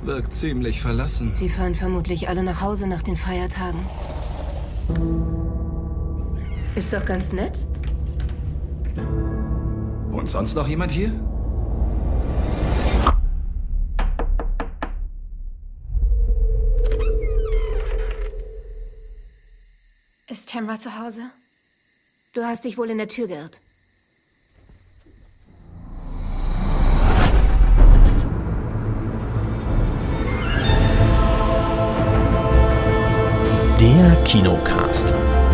Wirkt ziemlich verlassen. Die fahren vermutlich alle nach Hause nach den Feiertagen. Ist doch ganz nett. Wohnt sonst noch jemand hier? Ist Tamra zu Hause? Du hast dich wohl in der Tür geirrt. Der Kinocast.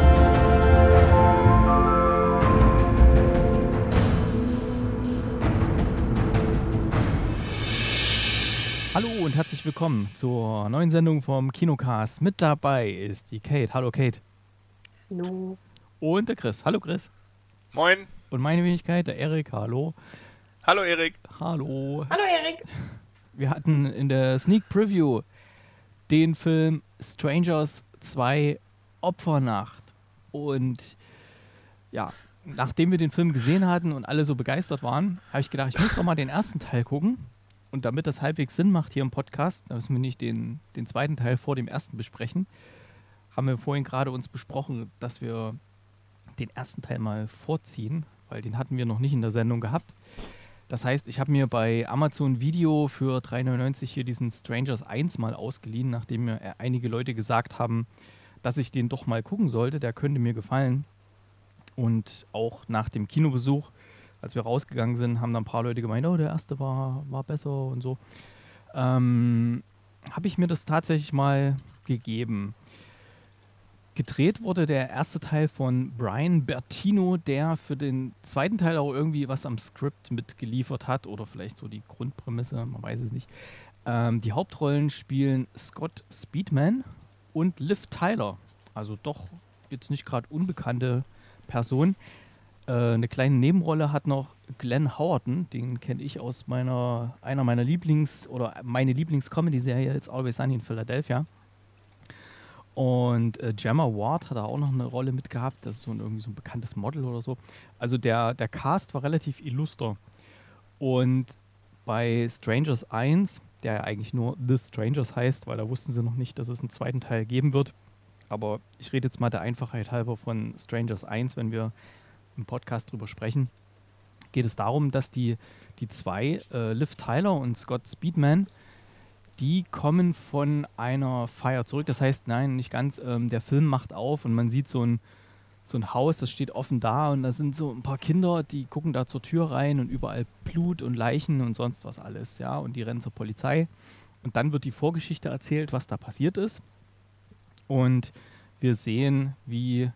Hallo und herzlich willkommen zur neuen Sendung vom Kinocast. Mit dabei ist die Kate. Hallo Kate. Hallo. Und der Chris. Hallo Chris. Moin. Und meine Wenigkeit, der Erik. Hallo. Hallo Erik. Hallo. Hallo Erik. Wir hatten in der Sneak Preview den Film Strangers 2 Opfernacht. Und ja, nachdem wir den Film gesehen hatten und alle so begeistert waren, habe ich gedacht, ich muss doch mal den ersten Teil gucken. Und damit das halbwegs Sinn macht hier im Podcast, da müssen wir nicht den zweiten Teil vor dem ersten besprechen, haben wir vorhin gerade uns besprochen, dass wir den ersten Teil mal vorziehen, weil den hatten wir noch nicht in der Sendung gehabt. Das heißt, ich habe mir bei Amazon Video für 3,99 hier diesen Strangers 1 mal ausgeliehen, nachdem mir einige Leute gesagt haben, dass ich den doch mal gucken sollte, der könnte mir gefallen. Und auch nach dem Kinobesuch, als wir rausgegangen sind, haben dann ein paar Leute gemeint, oh, der erste war besser und so. Habe ich mir das tatsächlich mal gegeben. Gedreht wurde der erste Teil von Brian Bertino, der für den zweiten Teil auch irgendwie was am Skript mitgeliefert hat oder vielleicht so die Grundprämisse, man weiß es nicht. Die Hauptrollen spielen Scott Speedman und Liv Tyler, also doch jetzt nicht gerade unbekannte Personen. Eine kleine Nebenrolle hat noch Glenn Howerton, den kenne ich aus meine Lieblings-Comedy-Serie, It's Always Sunny in Philadelphia. Und Gemma Ward hat da auch noch eine Rolle mitgehabt, das ist irgendwie so ein bekanntes Model oder so. Also der Cast war relativ illuster. Und bei Strangers 1, der ja eigentlich nur The Strangers heißt, weil da wussten sie noch nicht, dass es einen zweiten Teil geben wird. Aber ich rede jetzt mal der Einfachheit halber von Strangers 1, wenn wir im Podcast drüber sprechen. Geht es darum, dass die zwei, Liv Tyler und Scott Speedman, die kommen von einer Feier zurück. Das heißt, nein, nicht ganz. Der Film macht auf und man sieht so ein Haus, das steht offen da und da sind so ein paar Kinder, die gucken da zur Tür rein und überall Blut und Leichen und sonst was alles. Ja, und die rennen zur Polizei. Und dann wird die Vorgeschichte erzählt, was da passiert ist. Und wir sehen, wie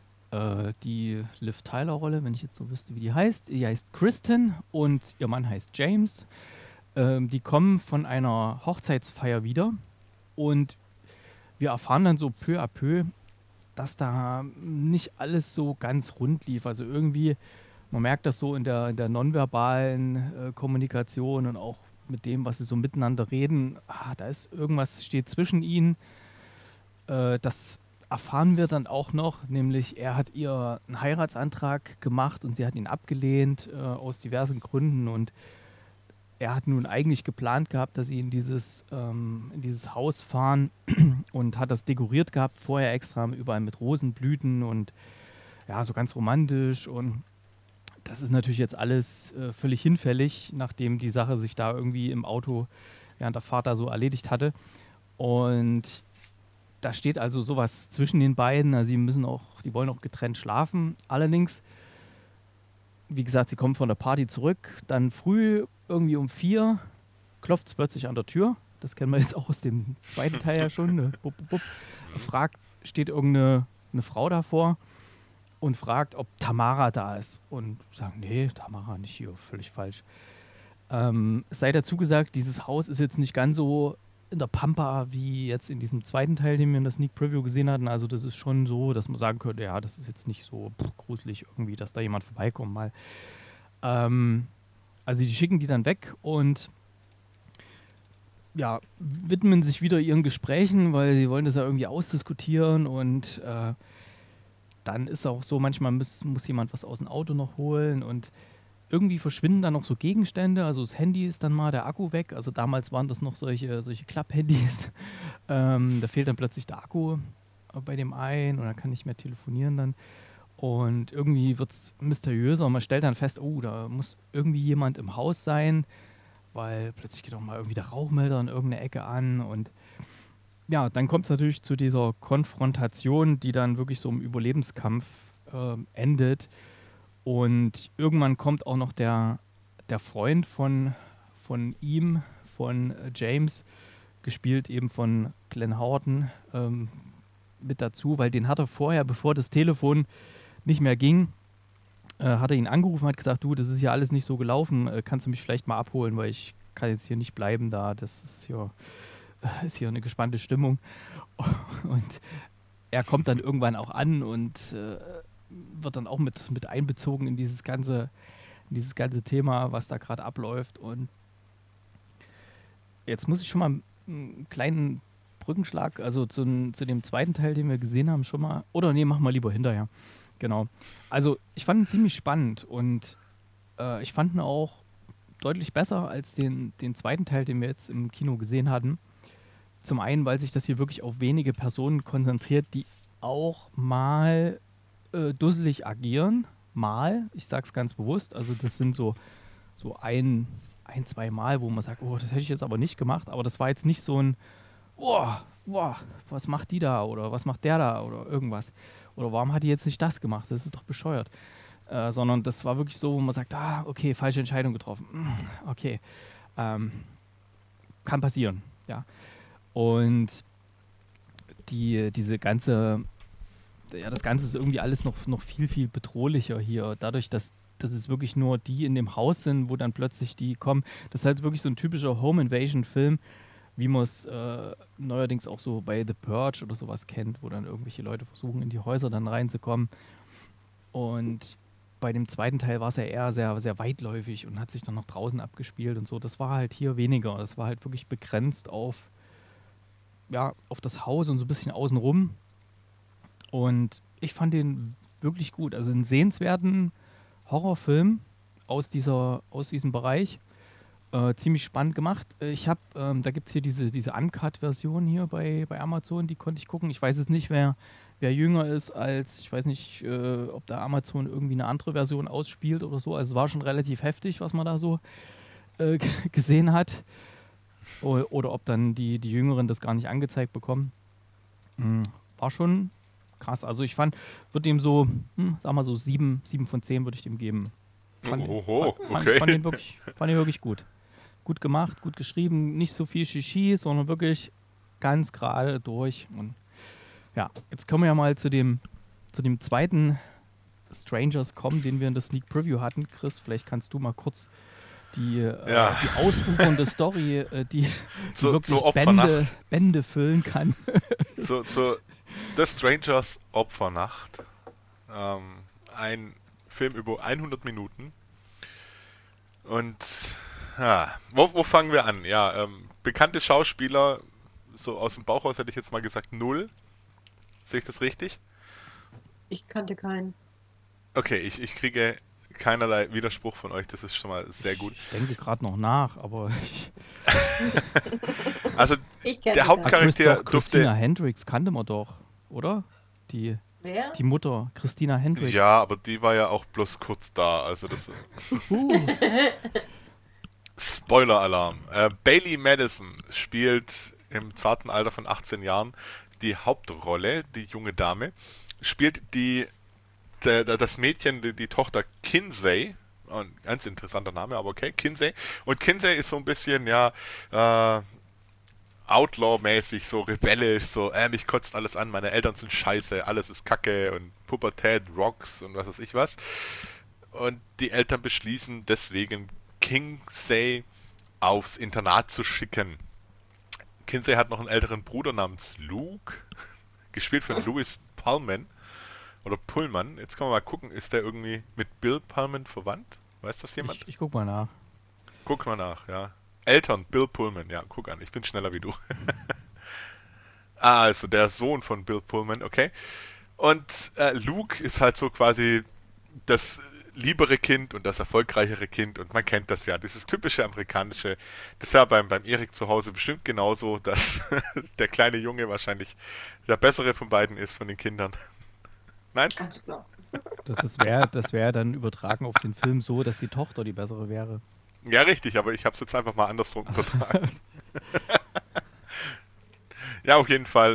die Liv Tyler-Rolle, wenn ich jetzt so wüsste, wie die heißt Kristen und ihr Mann heißt James. Die kommen von einer Hochzeitsfeier wieder und wir erfahren dann so peu à peu, dass da nicht alles so ganz rund lief. Also irgendwie, man merkt das so in der nonverbalen Kommunikation und auch mit dem, was sie so miteinander reden. Da ist irgendwas, steht zwischen ihnen. Das erfahren wir dann auch noch, nämlich er hat ihr einen Heiratsantrag gemacht und sie hat ihn abgelehnt aus diversen Gründen und er hat nun eigentlich geplant gehabt, dass sie in dieses Haus fahren und hat das dekoriert gehabt, vorher extra überall mit Rosenblüten und ja, so ganz romantisch. Und das ist natürlich jetzt alles völlig hinfällig, nachdem die Sache sich da irgendwie im Auto während der Fahrt da so erledigt hatte. Und da steht also sowas zwischen den beiden. Also die wollen auch getrennt schlafen. Allerdings, wie gesagt, sie kommen von der Party zurück, dann früh irgendwie um 4 klopft es plötzlich an der Tür. Das kennen wir jetzt auch aus dem zweiten Teil ja schon. Ne? Steht irgendeine Frau davor und fragt, ob Tamara da ist. Und sagen, nee, Tamara nicht hier, völlig falsch. Es sei dazu gesagt, dieses Haus ist jetzt nicht ganz so in der Pampa wie jetzt in diesem zweiten Teil, den wir in der Sneak Preview gesehen hatten. Also das ist schon so, dass man sagen könnte, ja, das ist jetzt nicht so gruselig irgendwie, dass da jemand vorbeikommt mal. Also die schicken die dann weg und ja, widmen sich wieder ihren Gesprächen, weil sie wollen das ja irgendwie ausdiskutieren und dann ist auch so, manchmal muss jemand was aus dem Auto noch holen und irgendwie verschwinden dann noch so Gegenstände, also das Handy ist dann mal der Akku weg, also damals waren das noch solche Klapp-Handys. Da fehlt dann plötzlich der Akku bei dem einen und er kann nicht mehr telefonieren dann. Und irgendwie wird es mysteriöser und man stellt dann fest, oh, da muss irgendwie jemand im Haus sein, weil plötzlich geht auch mal irgendwie der Rauchmelder in irgendeine Ecke an und ja, dann kommt es natürlich zu dieser Konfrontation, die dann wirklich so im Überlebenskampf endet und irgendwann kommt auch noch der Freund von ihm, von James, gespielt eben von Glenn Howerton, mit dazu, weil den hat er vorher, bevor das Telefon nicht mehr ging, hat er ihn angerufen, hat gesagt, du, das ist hier alles nicht so gelaufen, kannst du mich vielleicht mal abholen, weil ich kann jetzt hier nicht bleiben da, das ist hier eine gespannte Stimmung. Und er kommt dann irgendwann auch an und wird dann auch mit einbezogen in dieses ganze Thema, was da gerade abläuft. Und jetzt muss ich schon mal einen kleinen Brückenschlag, also zu dem zweiten Teil, den wir gesehen haben, schon mal, oder nee, machen wir lieber hinterher. Genau. Also ich fand ihn ziemlich spannend und ich fand ihn auch deutlich besser als den zweiten Teil, den wir jetzt im Kino gesehen hatten. Zum einen, weil sich das hier wirklich auf wenige Personen konzentriert, die auch mal dusselig agieren. Mal, ich sag's ganz bewusst, also das sind so ein, zwei Mal, wo man sagt, oh, das hätte ich jetzt aber nicht gemacht, aber das war jetzt nicht so ein was macht die da oder was macht der da oder irgendwas. Oder warum hat die jetzt nicht das gemacht? Das ist doch bescheuert. Sondern das war wirklich so, wo man sagt, okay, falsche Entscheidung getroffen. Okay, kann passieren, ja. Und das Ganze ist irgendwie alles noch viel, viel bedrohlicher hier. Dadurch, dass es wirklich nur die in dem Haus sind, wo dann plötzlich die kommen. Das ist halt wirklich so ein typischer Home-Invasion-Film, wie man es neuerdings auch so bei The Purge oder sowas kennt, wo dann irgendwelche Leute versuchen, in die Häuser dann reinzukommen. Und bei dem zweiten Teil war es ja eher sehr, sehr weitläufig und hat sich dann noch draußen abgespielt und so. Das war halt hier weniger. Das war halt wirklich begrenzt auf das Haus und so ein bisschen außenrum. Und ich fand den wirklich gut. Also einen sehenswerten Horrorfilm aus diesem Bereich. Ziemlich spannend gemacht. Da gibt es hier diese Uncut-Version hier bei Amazon, die konnte ich gucken. Ich weiß jetzt nicht, wer jünger ist als, ich weiß nicht, ob da Amazon irgendwie eine andere Version ausspielt oder so. Also es war schon relativ heftig, was man da so gesehen hat. Oder ob dann die Jüngeren das gar nicht angezeigt bekommen. War schon krass. Also ich fand, würde dem so, sag mal so 7 von 10 würde ich dem geben. Fand den wirklich gut. Gut gemacht, gut geschrieben, nicht so viel Shishi, sondern wirklich ganz gerade durch. Und ja, jetzt können wir ja mal zu dem zweiten Strangers kommen, den wir in der Sneak Preview hatten. Chris, vielleicht kannst du mal kurz die ausufernde Story, die wirklich Bände füllen kann. The Strangers Opfernacht. Ein Film über 100 Minuten. Und wo fangen wir an? Ja, bekannte Schauspieler, so aus dem Bauch raus hätte ich jetzt mal gesagt 0. Sehe ich das richtig? Ich kannte keinen. Okay, ich kriege keinerlei Widerspruch von euch, das ist schon mal sehr gut. Ich denke gerade noch nach, aber also der Hauptcharakter Christina Hendricks kannte man doch, oder? Wer? Die Mutter, Christina Hendricks. Ja, aber die war ja auch bloß kurz da, also das Spoiler-Alarm. Bailey Madison spielt im zarten Alter von 18 Jahren die Hauptrolle, die junge Dame, spielt das Mädchen, die Tochter Kinsey, ein ganz interessanter Name, aber okay, Kinsey. Und Kinsey ist so ein bisschen, Outlaw-mäßig, so rebellisch, so, mich kotzt alles an, meine Eltern sind scheiße, alles ist Kacke und Pubertät, Rocks und was weiß ich was. Und die Eltern beschließen deswegen, Kinsey aufs Internat zu schicken. Kinsey hat noch einen älteren Bruder namens Luke, gespielt von Louis Pullman. Oder Pullman. Jetzt können wir mal gucken, ist der irgendwie mit Bill Pullman verwandt? Weiß das jemand? Ich guck mal nach. Guck mal nach, ja. Eltern, Bill Pullman, ja, guck an, ich bin schneller wie du. Also der Sohn von Bill Pullman, okay. Und Luke ist halt so quasi das liebere Kind und das erfolgreichere Kind und man kennt das ja, dieses typische amerikanische, das ist ja beim Erik zu Hause bestimmt genauso, dass der kleine Junge wahrscheinlich der bessere von beiden ist, von den Kindern. Nein? Ganz klar. Das wär dann übertragen auf den Film so, dass die Tochter die bessere wäre. Ja, richtig, aber ich habe es jetzt einfach mal andersrum übertragen. Ja, auf jeden Fall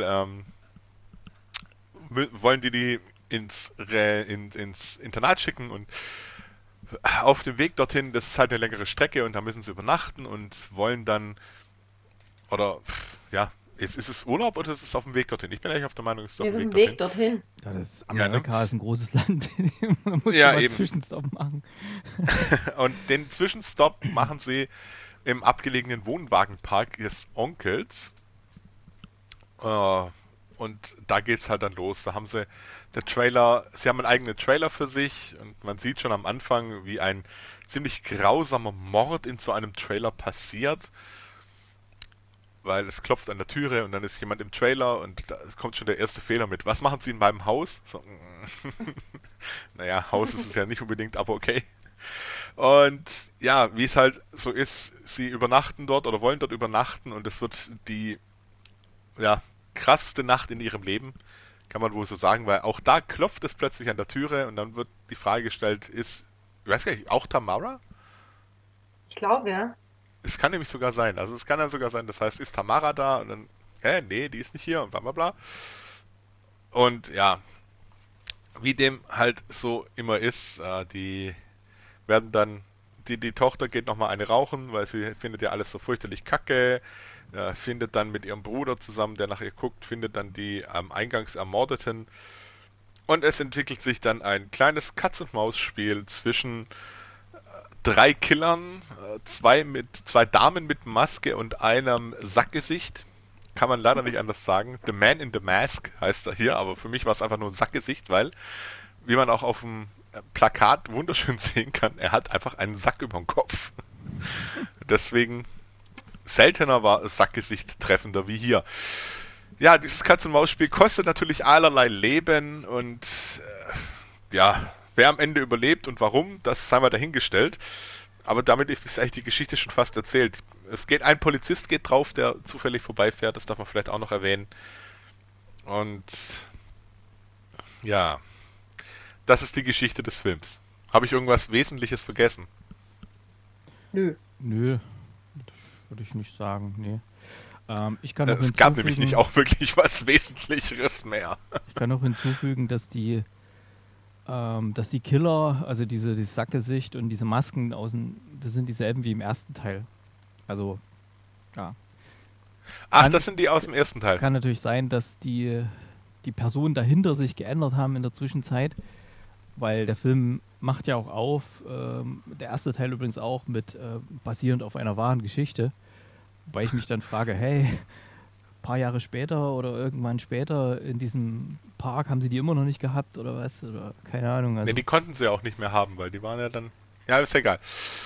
wollen die ins Internat schicken und auf dem Weg dorthin, das ist halt eine längere Strecke und da müssen sie übernachten und wollen dann, oder ja, ist es Urlaub oder ist es auf dem Weg dorthin? Ich bin eigentlich auf der Meinung, es ist auf Wir dem sind Weg Weg dorthin. dorthin. Ja, Amerika ist ein großes Land. Man muss Ja, mal eben. Zwischenstopp machen. Und den Zwischenstopp machen sie im abgelegenen Wohnwagenpark des Onkels. Und da geht's halt dann los. Da haben sie sie haben einen eigenen Trailer für sich und man sieht schon am Anfang, wie ein ziemlich grausamer Mord in so einem Trailer passiert. Weil es klopft an der Türe und dann ist jemand im Trailer und da kommt schon der erste Fehler mit. Was machen sie in meinem Haus? So, naja, Haus ist es ja nicht unbedingt, aber okay. Und ja, wie es halt so ist, sie übernachten dort oder wollen dort übernachten und es wird die krasseste Nacht in ihrem Leben, kann man wohl so sagen, weil auch da klopft es plötzlich an der Türe und dann wird die Frage gestellt, ich weiß gar nicht, auch Tamara? Ich glaube, ja. Es kann nämlich sogar sein, also es kann dann sogar sein, das heißt, ist Tamara da und dann, nee, die ist nicht hier und bla bla bla. Und ja, wie dem halt so immer ist, die werden dann, die Tochter geht nochmal eine rauchen, weil sie findet ja alles so fürchterlich kacke, findet dann mit ihrem Bruder zusammen, der nach ihr guckt, findet dann die am Eingangs Ermordeten und es entwickelt sich dann ein kleines Katz-und-Maus-Spiel zwischen 3 Killern, zwei Damen mit Maske und einem Sackgesicht. Kann man leider nicht anders sagen. The Man in the Mask heißt er hier, aber für mich war es einfach nur ein Sackgesicht, weil, wie man auch auf dem Plakat wunderschön sehen kann, er hat einfach einen Sack über dem Kopf. Deswegen seltener war das Sackgesicht treffender wie hier. Ja, dieses Katz-und-Maus-Spiel kostet natürlich allerlei Leben und wer am Ende überlebt und warum, das sei mal dahingestellt. Aber damit ist eigentlich die Geschichte schon fast erzählt. Ein Polizist geht drauf, der zufällig vorbeifährt, das darf man vielleicht auch noch erwähnen. Und ja, das ist die Geschichte des Films. Habe ich irgendwas Wesentliches vergessen? Nö. Nö, das würde ich nicht sagen, nee. Ich kann noch Es gab nämlich nicht auch wirklich was Wesentlicheres mehr. Ich kann noch hinzufügen, dass die Killer, also dieses Sackgesicht und diese Masken das sind dieselben wie im ersten Teil. Also, ja. Ach, das sind die aus dem ersten Teil. Kann natürlich sein, dass die Personen dahinter sich geändert haben in der Zwischenzeit, weil der Film macht ja auch auf, der erste Teil übrigens auch mit basierend auf einer wahren Geschichte, wobei ich mich dann frage, hey, paar Jahre später oder irgendwann später in diesem Park haben sie die immer noch nicht gehabt oder was? Oder keine Ahnung. Also Ne, die konnten sie ja auch nicht mehr haben, weil die waren ja dann... Ja, ist egal.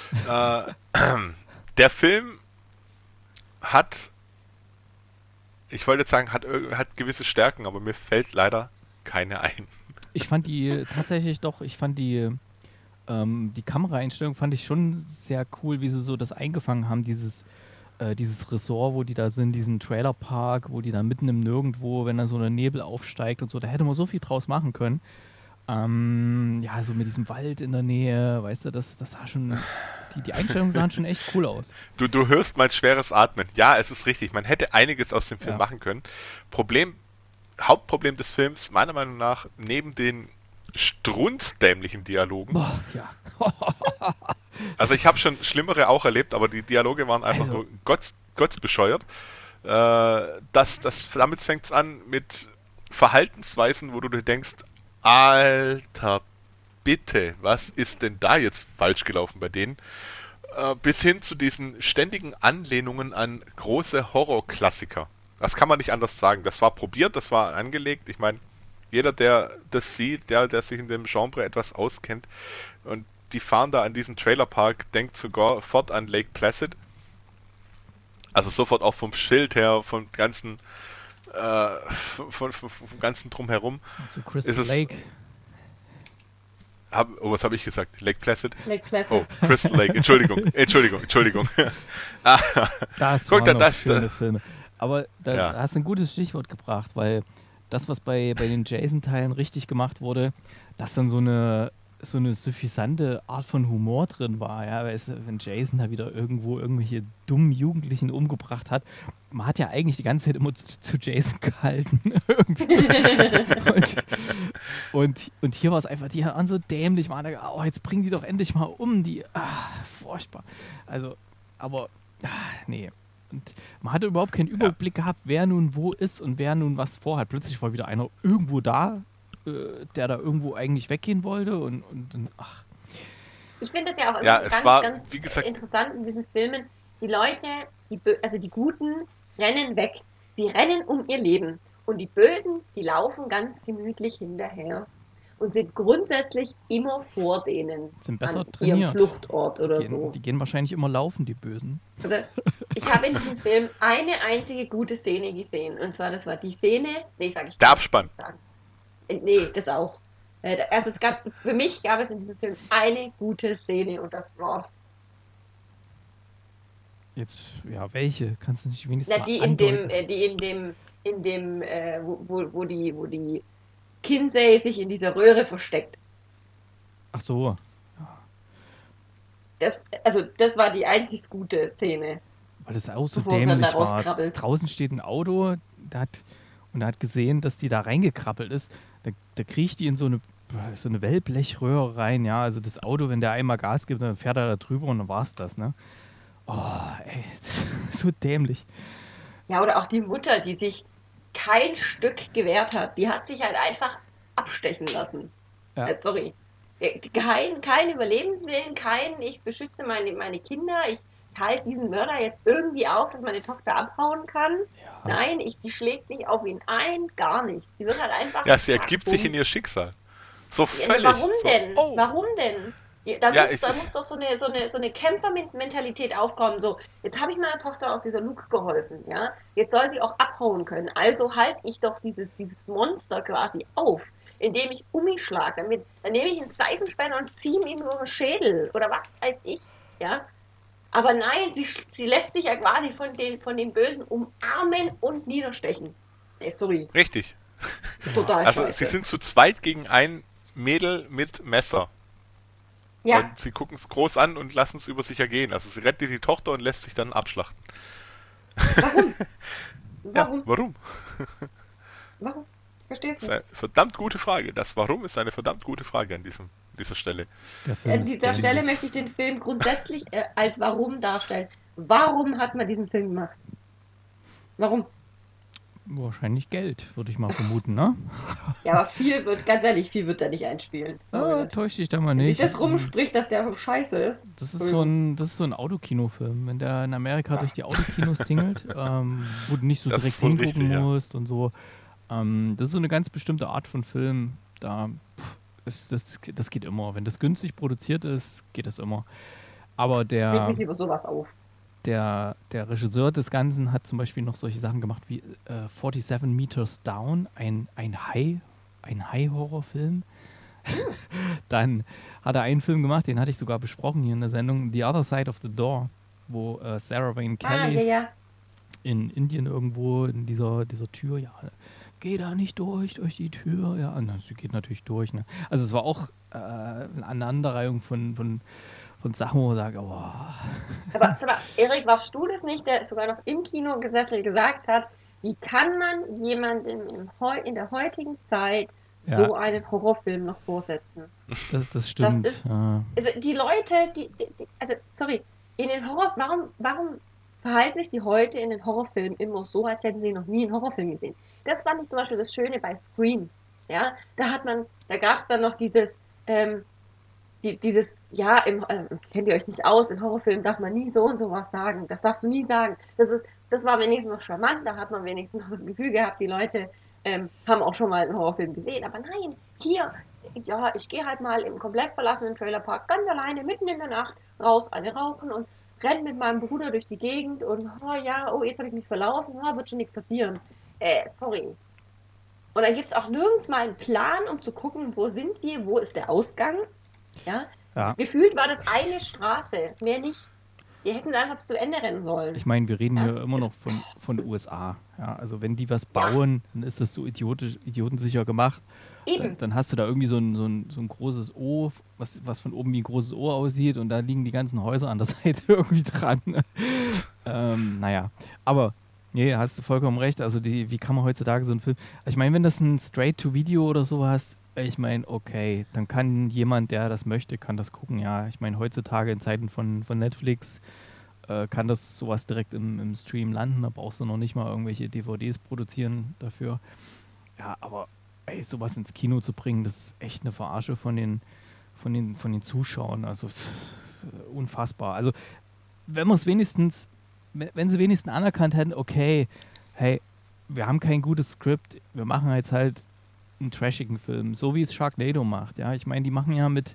Der Film hat... Ich wollte jetzt sagen, hat gewisse Stärken, aber mir fällt leider keine ein. ich fand die Kameraeinstellung fand ich schon sehr cool, wie sie so das eingefangen haben, dieses Ressort, wo die da sind, diesen Trailerpark, wo die da mitten im Nirgendwo, wenn da so ein Nebel aufsteigt und so, da hätte man so viel draus machen können. So mit diesem Wald in der Nähe, weißt du, das sah schon, die Einstellungen sahen schon echt cool aus. Du hörst mein schweres Atmen. Ja, es ist richtig, man hätte einiges aus dem Film machen können. Hauptproblem des Films, meiner Meinung nach, neben den strunzdämlichen Dialogen. Boah, ja. Also ich habe schon schlimmere auch erlebt, aber die Dialoge waren einfach nur gottsbescheuert. Damit fängt es an mit Verhaltensweisen, wo du dir denkst, Alter, bitte, was ist denn da jetzt falsch gelaufen bei denen? Bis hin zu diesen ständigen Anlehnungen an große Horrorklassiker. Das kann man nicht anders sagen. Das war probiert, das war angelegt. Ich meine, jeder, der das sieht, der sich in dem Genre etwas auskennt und die fahren da an diesen Trailerpark, denkt sogar sofort an Lake Placid. Also sofort auch vom Schild her, vom ganzen vom ganzen Drumherum. Zu Crystal Lake. Was habe ich gesagt? Lake Placid? Lake Placid. Oh, Crystal Lake. Entschuldigung. Das Guck, waren noch das- schöne Filme. Aber da Ja. hast du ein gutes Stichwort gebracht, weil das, was bei den Jason-Teilen richtig gemacht wurde, dass dann so eine suffisante Art von Humor drin war. Ja? Weißt du, wenn Jason da wieder irgendwelche dummen Jugendlichen umgebracht hat, man hat ja eigentlich die ganze Zeit immer zu Jason gehalten. und hier war es einfach, die waren so dämlich, man hat gedacht, oh, jetzt bringen die doch endlich mal um, furchtbar. Also, aber, nee. Und man hatte überhaupt keinen Überblick gehabt, wer nun wo ist und wer nun was vorhat. Plötzlich war wieder einer irgendwo da, der da irgendwo eigentlich weggehen wollte und ach. Ich finde das ja auch immer Ja, es ganz, war, ganz wie gesagt- interessant in diesen Filmen. Die Leute, die Guten, rennen weg. Sie rennen um ihr Leben. Und die Bösen, die laufen ganz gemütlich hinterher. Und sind grundsätzlich immer vor denen. Sind besser an ihrem trainiert. Fluchtort oder so. Die gehen wahrscheinlich immer laufen, die Bösen. Also, ich habe in diesem Film eine einzige gute Szene gesehen. Und zwar, das war die Szene, Der Abspann. Nee, das auch. Also für mich gab es in diesem Film eine gute Szene und das war's. Jetzt, ja, welche? Kannst du nicht wenigstens Na, mal die andeuten? wo die Kinsey sich in dieser Röhre versteckt. Ach so. Das war die einzig gute Szene. Weil das auch so Bevor es dann dämlich da war. rauskrabbelt. Draußen steht ein Auto, er hat gesehen, dass die da reingekrabbelt ist. Da kriecht die in so eine Wellblechröhre rein, ja. Also das Auto, wenn der einmal Gas gibt, dann fährt er da drüber und dann war's das, ne? Oh, ey, das ist so dämlich. Ja, oder auch die Mutter, die sich kein Stück gewehrt hat. Die hat sich halt einfach abstechen lassen. Ja. Sorry. Kein Überlebenswillen, ich beschütze meine Kinder, ich halte diesen Mörder jetzt irgendwie auf, dass meine Tochter abhauen kann. Ja. Nein, die schlägt nicht auf ihn ein, gar nicht. Sie wird halt einfach... Ja, sie ergibt sich in ihr Schicksal. So völlig. Warum so, denn? Oh. Warum denn? Da Ja, muss doch so eine Kämpfermentalität aufkommen. So, jetzt habe ich meiner Tochter aus dieser Luke geholfen, ja. Jetzt soll sie auch abhauen können. Also halte ich doch dieses Monster quasi auf, indem ich um mich schlage. Dann nehme ich einen Seifenspänner und ziehe ihm über den Schädel oder was weiß ich, ja. Aber nein, sie lässt sich ja quasi von den Bösen umarmen und niederstechen. Nee, sorry, Richtig. total Also scheiße. sie sind zu zweit gegen ein Mädel mit Messer. Ja, Und sie gucken es groß an und lassen es über sich ergehen. Also sie rettet die Tochter und lässt sich dann abschlachten. warum? Ja, warum? Warum? Verstehst Das ist du? eine verdammt gute Frage. Das Warum ist eine verdammt gute Frage an dieser Stelle. Der Film An ist dieser dämlich. Stelle möchte ich den Film grundsätzlich als Warum darstellen. Warum hat man diesen Film gemacht? Warum? Wahrscheinlich Geld, würde ich mal vermuten, ne? Ja, aber viel wird da nicht einspielen. Täusch dich da mal Wenn sich nicht. das rumspricht, dass der scheiße ist. Das ist so ein Autokinofilm, wenn der in Amerika durch die Autokinos tingelt, wo du nicht so Das direkt ist wohl hingucken richtig, ja. musst und so. Das ist so eine ganz bestimmte Art von Film. Das geht immer. Wenn das günstig produziert ist, geht das immer. Aber Regt der mich über sowas auf. Regisseur des Ganzen hat zum Beispiel noch solche Sachen gemacht wie 47 Meters Down, ein High-Horror-Film. Dann hat er einen Film gemacht, den hatte ich sogar besprochen hier in der Sendung, The Other Side of the Door, wo Sarah Wayne Kelly Ja. in Indien irgendwo in dieser Tür, ja, geh da nicht durch die Tür, ja, und sie geht natürlich durch, ne? Also es war auch eine Aneinanderreihung von Sachen, wo man sagt, oh. Aber Erik, warst du das nicht, der sogar noch im Kino gesessen gesagt hat, wie kann man jemandem in der heutigen Zeit Ja. so einen Horrorfilm noch vorsetzen? Das stimmt. Das ist- ja. Also die Leute, in den warum verhalten sich die heute in den Horrorfilmen immer so, als hätten sie noch nie einen Horrorfilm gesehen? Das fand ich zum Beispiel das Schöne bei Scream. Ja, da gab es dann noch dieses, kennt ihr euch nicht aus, in Horrorfilmen darf man nie so und so was sagen. Das darfst du nie sagen. Das war wenigstens noch charmant, da hat man wenigstens noch das Gefühl gehabt, die Leute haben auch schon mal einen Horrorfilm gesehen. Aber nein, hier, ja, ich gehe halt mal im komplett verlassenen Trailerpark ganz alleine mitten in der Nacht raus, eine rauchen und renne mit meinem Bruder durch die Gegend und jetzt habe ich mich verlaufen, wird schon nichts passieren. Sorry. Und dann gibt es auch nirgends mal einen Plan, um zu gucken, wo sind wir, wo ist der Ausgang. Ja? Ja. Gefühlt war das eine Straße, mehr nicht. Die hätten einfach bis zu Ende rennen sollen. Ich meine, wir reden hier immer noch von den USA. Ja, also wenn die was bauen, dann ist das so idiotensicher gemacht. Eben. Dann hast du da irgendwie so ein großes O, was von oben wie ein großes O aussieht und da liegen die ganzen Häuser an der Seite irgendwie dran. Naja, aber nee, hast du vollkommen recht. Also wie kann man heutzutage so einen Film... Ich meine, wenn das ein Straight-to-Video oder so hast, ich meine, okay, dann kann jemand, der das möchte, kann das gucken, ja. Ich meine, heutzutage in Zeiten von Netflix kann das sowas direkt im Stream landen. Da brauchst du noch nicht mal irgendwelche DVDs produzieren dafür. Ja, aber ey, sowas ins Kino zu bringen, das ist echt eine Verarsche von den Zuschauern. Also unfassbar. Also wenn sie wenigstens anerkannt hätten, okay, hey, wir haben kein gutes Skript, wir machen jetzt halt einen trashigen Film, so wie es Sharknado macht. Ja, ich meine, die machen ja mit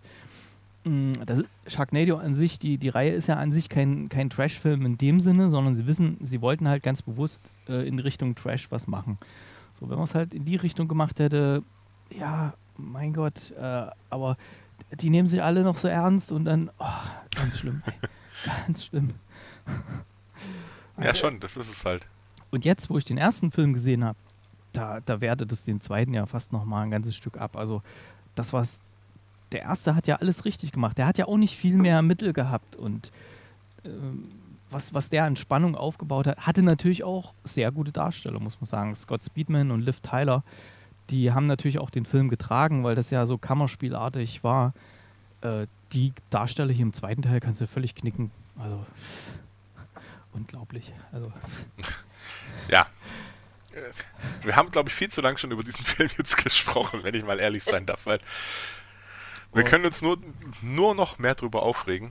Sharknado an sich, die Reihe ist ja an sich kein Trash-Film in dem Sinne, sondern sie wollten halt ganz bewusst in Richtung Trash was machen. So, wenn man es halt in die Richtung gemacht hätte, ja, mein Gott, aber die nehmen sich alle noch so ernst und dann, ganz schlimm, ganz schlimm. Ja, schon, das ist es halt. Und jetzt, wo ich den ersten Film gesehen habe, da wertet es den zweiten ja fast nochmal ein ganzes Stück ab. Also der erste hat ja alles richtig gemacht. Der hat ja auch nicht viel mehr Mittel gehabt und was der an Spannung aufgebaut hat, hatte natürlich auch sehr gute Darsteller, muss man sagen. Scott Speedman und Liv Tyler, die haben natürlich auch den Film getragen, weil das ja so kammerspielartig war. Die Darsteller hier im zweiten Teil kannst du völlig knicken. Also unglaublich. Also Ja. Wir haben, glaube ich, viel zu lange schon über diesen Film jetzt gesprochen, wenn ich mal ehrlich sein darf, weil wir können uns nur noch mehr drüber aufregen.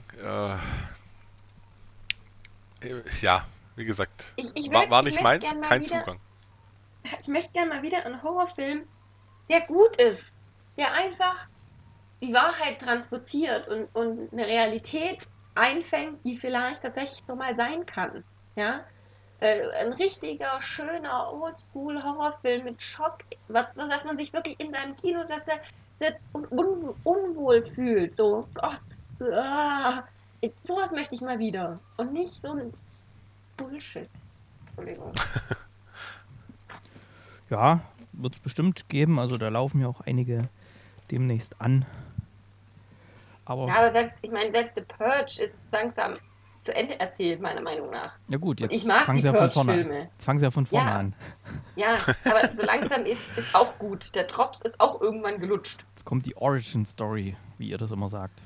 Ja, wie gesagt, war nicht meins, kein Zugang. Ich möchte gerne mal wieder einen Horrorfilm, der gut ist, der einfach die Wahrheit transportiert und eine Realität einfängt, die vielleicht tatsächlich so mal sein kann. Ja? Ein richtiger, schöner Oldschool-Horrorfilm mit Schock, was man sich wirklich in seinem Kinosessel sitzt und unwohl fühlt. So, Gott, sowas möchte ich mal wieder. Und nicht so ein Bullshit. Entschuldigung. Ja, wird es bestimmt geben. Also da laufen ja auch einige demnächst an. Aber selbst The Purge ist langsam zu Ende erzählt, meiner Meinung nach. Ja gut, jetzt fangen sie ja von vorne an. Ja, aber so langsam ist auch gut. Der Drops ist auch irgendwann gelutscht. Jetzt kommt die Origin Story, wie ihr das immer sagt.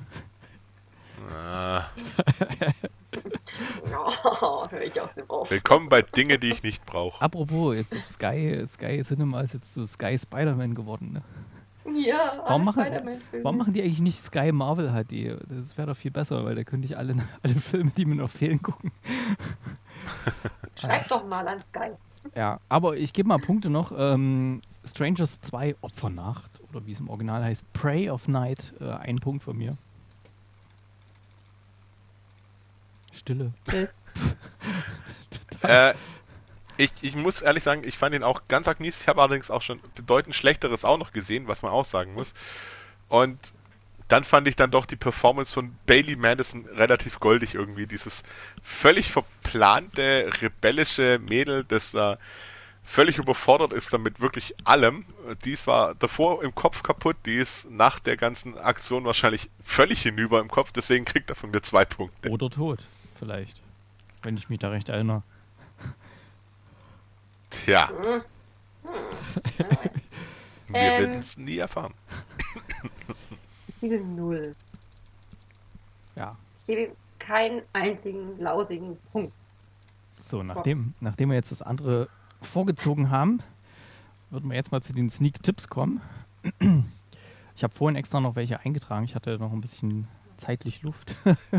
Hör ich aus dem Off. Willkommen bei Dinge, die ich nicht brauche. Apropos, jetzt auf Sky Cinema ist jetzt so Sky Spider-Man geworden, ne? Ja, warum machen die eigentlich nicht Sky Marvel HD? Das wäre doch viel besser, weil da könnte ich alle Filme, die mir noch fehlen, gucken. Schreib doch mal an Sky. Ja, aber ich gebe mal Punkte noch. Strangers 2 Opfernacht, oder wie es im Original heißt, Prey of Night, 1 Punkt von mir. Stille. Ich muss ehrlich sagen, ich fand ihn auch ganz arg mies. Ich habe allerdings auch schon bedeutend Schlechteres auch noch gesehen, was man auch sagen muss. Und dann fand ich dann doch die Performance von Bailey Madison relativ goldig irgendwie. Dieses völlig verplante, rebellische Mädel, das völlig überfordert ist damit wirklich allem. Die ist war davor im Kopf kaputt, die ist nach der ganzen Aktion wahrscheinlich völlig hinüber im Kopf, deswegen kriegt er von mir 2 Punkte. Oder tot, vielleicht. Wenn ich mich da recht erinnere. Tja. Wir werden es nie erfahren. Diese 0. Ja. Ich gebe ihm keinen einzigen lausigen Punkt. So, nachdem wir jetzt das andere vorgezogen haben, würden wir jetzt mal zu den Sneak-Tipps kommen. Ich habe vorhin extra noch welche eingetragen. Ich hatte noch ein bisschen zeitlich Luft.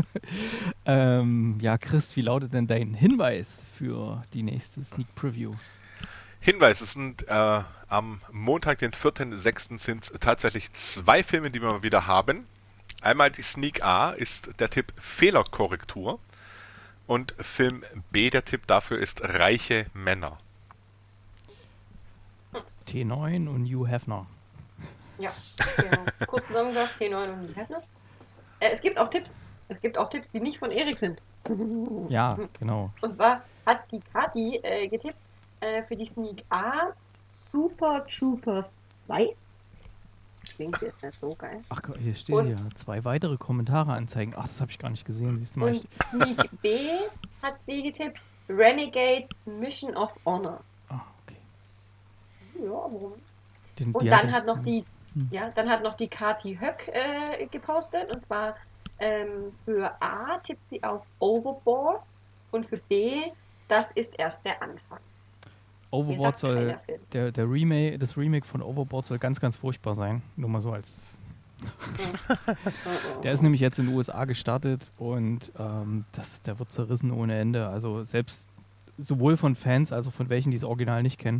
Ja, Chris, wie lautet denn dein Hinweis für die nächste Sneak Preview? Hinweis, es sind am Montag, den 4.6. sind tatsächlich 2 Filme, die wir mal wieder haben. Einmal die Sneak A ist der Tipp Fehlerkorrektur und Film B, der Tipp dafür ist Reiche Männer. T9 und Hugh Hefner. Ja, genau. Kurz zusammengefasst, T9 und die Hefner. Es gibt auch Tipps. Es gibt auch Tipps, die nicht von Erik sind. Ja, genau. Und zwar hat die Kati getippt für die Sneak A Super Troopers 2. Klingt jetzt nicht so geil. Ach, hier steht Und- ja 2 weitere Kommentare anzeigen. Ach, das habe ich gar nicht gesehen. Siehst du mal. Und Sneak B hat sie getippt Renegades Mission of Honor. Okay. Ja, warum? Den, Und die dann hatte ich- hat noch die, dann hat noch die Kati Höck gepostet. Und zwar für A tippt sie auf Overboard und für B, das ist erst der Anfang. Overboard sagt soll, keiner Film. das Remake von Overboard soll ganz, ganz furchtbar sein. Nur mal so als. Der ist nämlich jetzt in den USA gestartet und der wird zerrissen ohne Ende. Also selbst sowohl von Fans als auch von welchen, die das Original nicht kennen.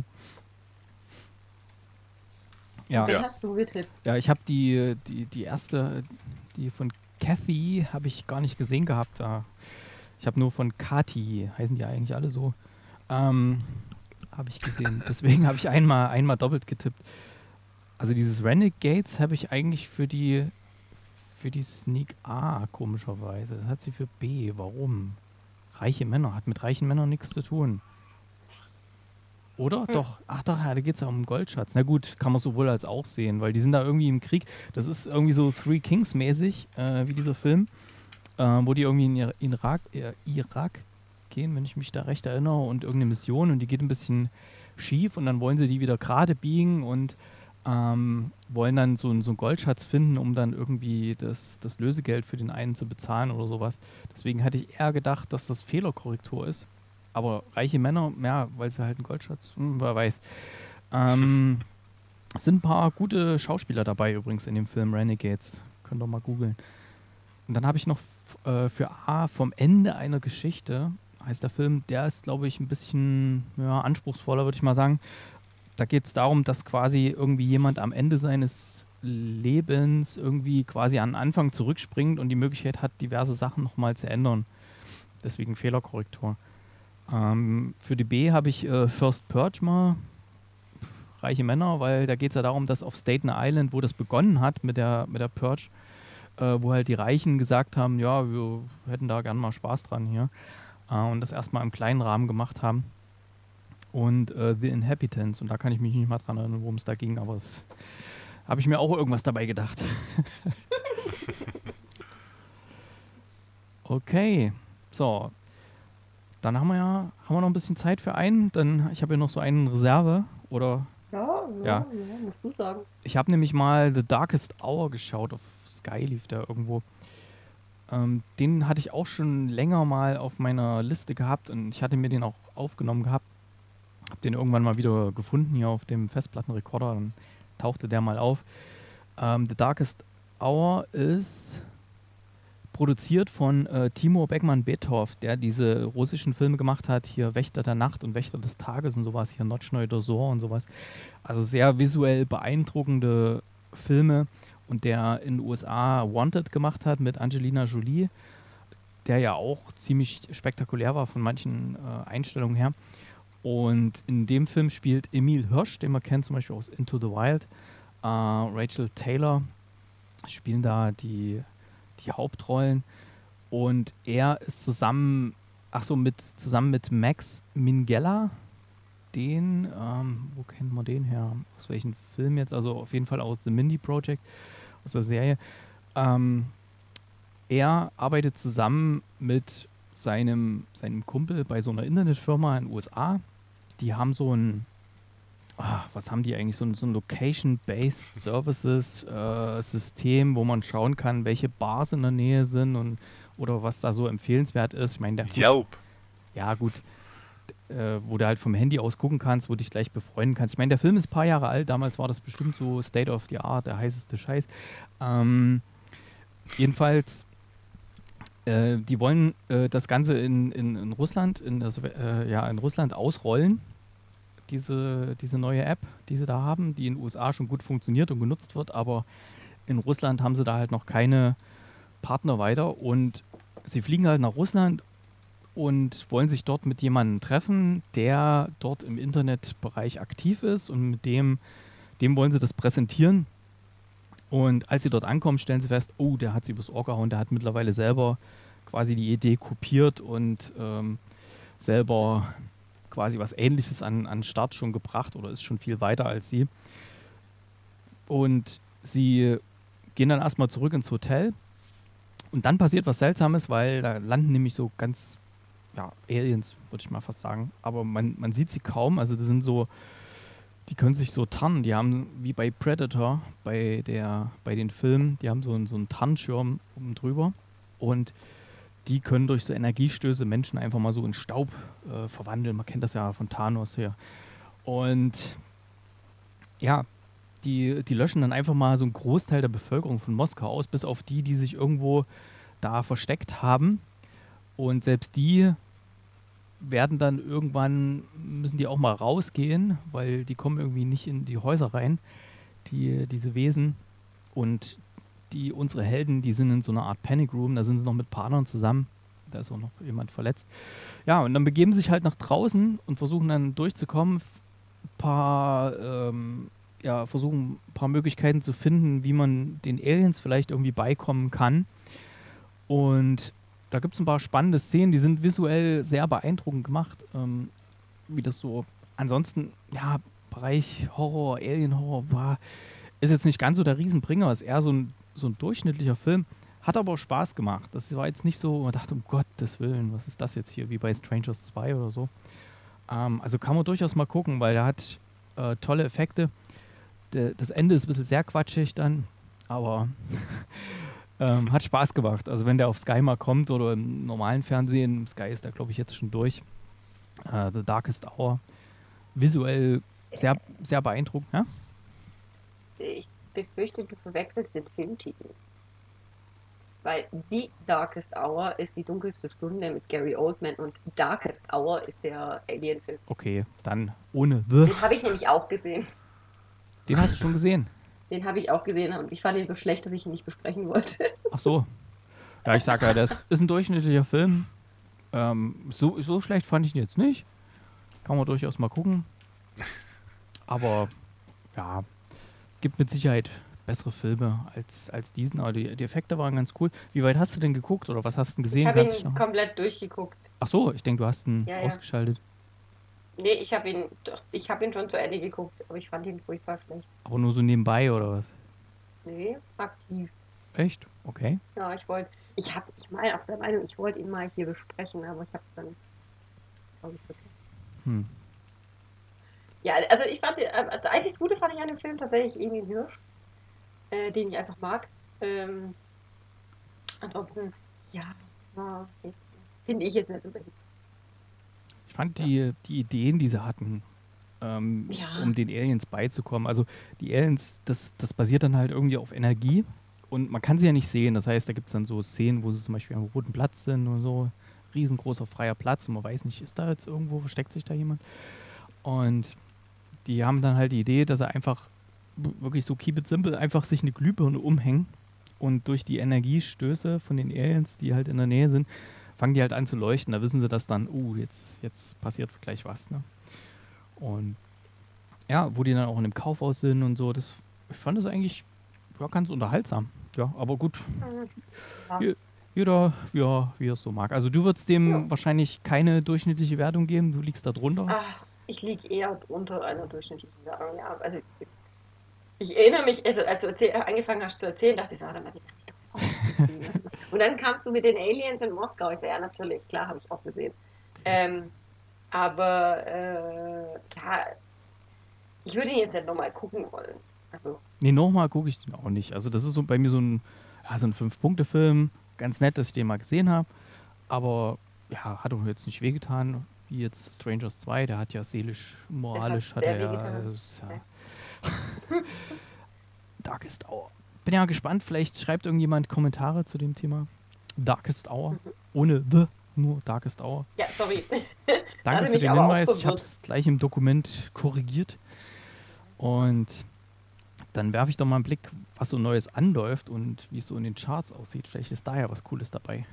Ja, Den hast du getippt. ja, ich habe die erste, die von Kathy, habe ich gar nicht gesehen gehabt. Ich habe nur von Kati, heißen die eigentlich alle so, habe ich gesehen. Deswegen habe ich einmal doppelt getippt. Also dieses Renegades habe ich eigentlich für die Sneak A, komischerweise. Das hat sie für B. Warum? Reiche Männer. Hat mit reichen Männern nichts zu tun. Oder? Doch. Ach doch, ja, da geht es ja um einen Goldschatz. Na gut, kann man sowohl als auch sehen, weil die sind da irgendwie im Krieg. Das ist irgendwie so Three Kings mäßig, wie dieser Film, wo die irgendwie in Irak gehen, wenn ich mich da recht erinnere, und irgendeine Mission, und die geht ein bisschen schief und dann wollen sie die wieder gerade biegen und wollen dann so einen Goldschatz finden, um dann irgendwie das Lösegeld für den einen zu bezahlen oder sowas. Deswegen hatte ich eher gedacht, dass das Fehlerkorrektur ist. Aber reiche Männer, ja, weil sie halt einen Goldschatz, wer weiß. Sind ein paar gute Schauspieler dabei übrigens in dem Film Renegades. Könnt ihr mal googeln. Und dann habe ich noch für A, vom Ende einer Geschichte, heißt der Film, der ist, glaube ich, ein bisschen anspruchsvoller, würde ich mal sagen. Da geht es darum, dass quasi irgendwie jemand am Ende seines Lebens irgendwie quasi an den Anfang zurückspringt und die Möglichkeit hat, diverse Sachen nochmal zu ändern. Deswegen Fehlerkorrektur. Für die B habe ich First Purge mal, reiche Männer, weil da geht es ja darum, dass auf Staten Island, wo das begonnen hat mit der Purge, wo halt die Reichen gesagt haben, ja, wir hätten da gern mal Spaß dran hier, und das erstmal im kleinen Rahmen gemacht haben. Und The Inhabitants, und da kann ich mich nicht mal dran erinnern, worum es da ging, aber es habe ich mir auch irgendwas dabei gedacht. Okay, so. Dann haben wir noch ein bisschen Zeit für einen. Ich habe ja noch so einen in Reserve. Oder Ja, musst du sagen. ich habe nämlich mal The Darkest Hour geschaut. Auf Sky lief der irgendwo. Den hatte ich auch schon länger mal auf meiner Liste gehabt. Und ich hatte mir den auch aufgenommen gehabt. Habe den irgendwann mal wieder gefunden hier auf dem Festplattenrekorder. Dann tauchte der mal auf. The Darkest Hour ist produziert von Timur Bekmambetov, der diese russischen Filme gemacht hat, hier Wächter der Nacht und Wächter des Tages und sowas, hier Nochnoi Dozor und sowas. Also sehr visuell beeindruckende Filme, und der in den USA Wanted gemacht hat mit Angelina Jolie, der ja auch ziemlich spektakulär war von manchen Einstellungen her. Und in dem Film spielt Emil Hirsch, den man kennt zum Beispiel aus Into the Wild, Rachel Taylor spielen da die Hauptrollen, und er ist zusammen mit Max Minghella, den, wo kennt man den her? Aus welchem Film jetzt? Also auf jeden Fall aus The Mindy Project, aus der Serie. Er arbeitet zusammen mit seinem Kumpel bei so einer Internetfirma in den USA. Die haben so ein was haben die eigentlich? So ein Location-Based Services System, wo man schauen kann, welche Bars in der Nähe sind oder was da so empfehlenswert ist. Ich meine, Yelp. Ja, gut. Wo du halt vom Handy aus gucken kannst, wo du dich gleich befreunden kannst. Ich meine, der Film ist ein paar Jahre alt. Damals war das bestimmt so State of the Art, der heißeste Scheiß. Jedenfalls, die wollen das Ganze in Russland, in Russland ausrollen. Diese neue App, die sie da haben, die in den USA schon gut funktioniert und genutzt wird, aber in Russland haben sie da halt noch keine Partner weiter, und sie fliegen halt nach Russland und wollen sich dort mit jemandem treffen, der dort im Internetbereich aktiv ist, und mit dem wollen sie das präsentieren, Und als sie dort ankommen, stellen sie fest, oh, der hat sie übers Ohr gehauen, der hat mittlerweile selber quasi die Idee kopiert und selber quasi was Ähnliches an Start schon gebracht oder ist schon viel weiter als sie. Und sie gehen dann erstmal zurück ins Hotel und dann passiert was Seltsames, weil da landen nämlich so ganz, ja, Aliens, würde ich mal fast sagen. Aber man sieht sie kaum, also das sind so, die können sich so tarnen, die haben, wie bei Predator, bei den Filmen, die haben so einen Tarnschirm oben drüber und die können durch so Energiestöße Menschen einfach mal so in Staub verwandeln. Man kennt das ja von Thanos hier. Und ja, die löschen dann einfach mal so einen Großteil der Bevölkerung von Moskau aus, bis auf die sich irgendwo da versteckt haben. Und selbst die werden dann irgendwann, müssen die auch mal rausgehen, weil die kommen irgendwie nicht in die Häuser rein, diese Wesen. Und unsere Helden, die sind in so einer Art Panic Room, da sind sie noch mit Partnern zusammen, da ist auch noch jemand verletzt. Ja, und dann begeben sie sich halt nach draußen und versuchen dann durchzukommen, versuchen ein paar Möglichkeiten zu finden, wie man den Aliens vielleicht irgendwie beikommen kann. Und da gibt es ein paar spannende Szenen, die sind visuell sehr beeindruckend gemacht, wie das so, ansonsten, ja, Bereich Horror, Alien-Horror ist jetzt nicht ganz so der Riesenbringer, ist eher so ein durchschnittlicher Film, hat aber auch Spaß gemacht. Das war jetzt nicht so, man dachte, um Gottes Willen, was ist das jetzt hier, wie bei Strangers 2 oder so. Also kann man durchaus mal gucken, weil der hat tolle Effekte. Das Ende ist ein bisschen sehr quatschig dann, aber hat Spaß gemacht. Also wenn der auf Sky mal kommt oder im normalen Fernsehen, Sky ist da glaube ich jetzt schon durch, The Darkest Hour, visuell sehr, sehr beeindruckend. Ja? Ich befürchte, du verwechselst den Filmtitel. Weil The Darkest Hour ist die dunkelste Stunde mit Gary Oldman und Darkest Hour ist der Alien-Film. Okay, dann ohne The. Den habe ich nämlich auch gesehen. Den hast du schon gesehen? Den habe ich auch gesehen und ich fand ihn so schlecht, dass ich ihn nicht besprechen wollte. Ach so. Ja, ich sag ja, das ist ein durchschnittlicher Film. So schlecht fand ich ihn jetzt nicht. Kann man durchaus mal gucken. Aber ja, gibt mit Sicherheit bessere Filme als diesen, aber die Effekte waren ganz cool. Wie weit hast du denn geguckt oder was hast du denn gesehen? Ich habe ihn komplett durchgeguckt. Ach so, ich denke, du hast ihn ausgeschaltet. Nee, ich habe ihn schon zu Ende geguckt, aber ich fand ihn furchtbar schlecht. Aber nur so nebenbei oder was? Nee, aktiv. Echt? Okay. Ja, ich war auf der Meinung, ich wollte ihn mal hier besprechen, aber ich habe es dann, glaube ich, vergessen. Ja, also ich fand, das einzig Gute fand ich an dem Film tatsächlich irgendwie ein Hirsch, den ich einfach mag. Ansonsten, ja, finde ich jetzt nicht so wichtig. Ich fand die Ideen, die sie hatten, um den Aliens beizukommen. Also die Aliens, das basiert dann halt irgendwie auf Energie und man kann sie ja nicht sehen. Das heißt, da gibt es dann so Szenen, wo sie zum Beispiel am roten Platz sind und so, riesengroßer freier Platz und man weiß nicht, ist da jetzt irgendwo, versteckt sich da jemand? Und die haben dann halt die Idee, dass sie einfach wirklich so keep it simple, einfach sich eine Glühbirne umhängen und durch die Energiestöße von den Aliens, die halt in der Nähe sind, fangen die halt an zu leuchten. Da wissen sie, dass dann, jetzt passiert gleich was. Ne? Und ja, wo die dann auch in dem Kaufhaus sind und so, ich fand das eigentlich ganz unterhaltsam. Ja, aber gut. Jeder, wie er es so mag. Also du würdest dem wahrscheinlich keine durchschnittliche Wertung geben, du liegst da drunter. Ich liege eher unter einer durchschnittlichen Wertung, ja. Also ich erinnere mich, als du angefangen hast zu erzählen, dachte ich, den kann ich doch auch gesehen. Und dann kamst du mit den Aliens in Moskau. Ich sage, ja, natürlich, klar, habe ich auch gesehen. Ich würde ihn jetzt nicht nochmal gucken wollen. Also. Nee, nochmal gucke ich den auch nicht. Also das ist so bei mir so ein 5-Punkte-Film. Ganz nett, dass ich den mal gesehen habe. Aber ja, hat auch jetzt nicht wehgetan. Wie jetzt Strangers 2, der hat ja seelisch, moralisch, Darkest Hour. Bin ja gespannt, vielleicht schreibt irgendjemand Kommentare zu dem Thema. Darkest Hour. Ohne The, nur Darkest Hour. Ja, sorry. Danke für den Hinweis. Ich habe es gleich im Dokument korrigiert. Und dann werfe ich doch mal einen Blick, was so Neues anläuft und wie es so in den Charts aussieht. Vielleicht ist da ja was Cooles dabei.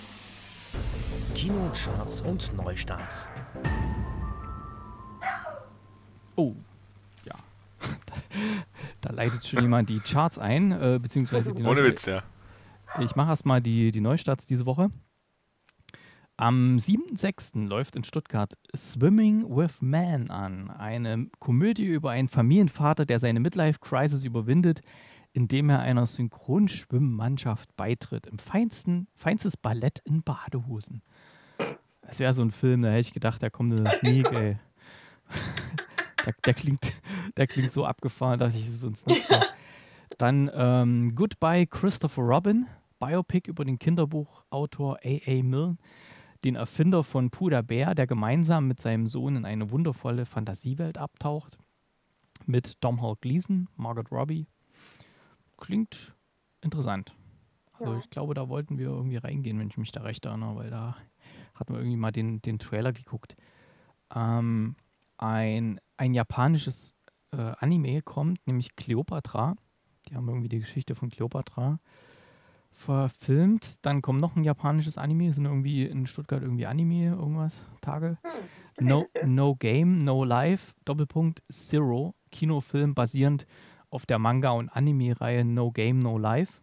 Kinocharts und Neustarts. Oh, ja. Da leitet schon jemand die Charts ein, beziehungsweise die Ohne Witz, ja. Ich mache erstmal die Neustarts diese Woche. Am 7.6. läuft in Stuttgart Swimming with Man an. Eine Komödie über einen Familienvater, der seine Midlife-Crisis überwindet, indem er einer Synchronschwimmmannschaft beitritt. Im feinstes Ballett in Badehosen. Das wäre so ein Film, da hätte ich gedacht, da kommt eine Sneak, ey. Der klingt so abgefahren, dachte ich, das ist so ein Sneak. Dann Goodbye Christopher Robin, Biopic über den Kinderbuchautor A.A. Milne, den Erfinder von Puder Bär, der gemeinsam mit seinem Sohn in eine wundervolle Fantasiewelt abtaucht. Mit Domhnall Gleeson, Margot Robbie. Klingt interessant. Also ich glaube, da wollten wir irgendwie reingehen, wenn ich mich da recht erinnere, weil da hatten wir irgendwie mal den Trailer geguckt. Ein japanisches Anime kommt, nämlich Kleopatra. Die haben irgendwie die Geschichte von Kleopatra verfilmt. Dann kommt noch ein japanisches Anime. Sind irgendwie in Stuttgart irgendwie Anime, irgendwas, Tage. No Game, No Life, Doppelpunkt, Zero. Kinofilm basierend auf der Manga- und Anime-Reihe No Game, No Life.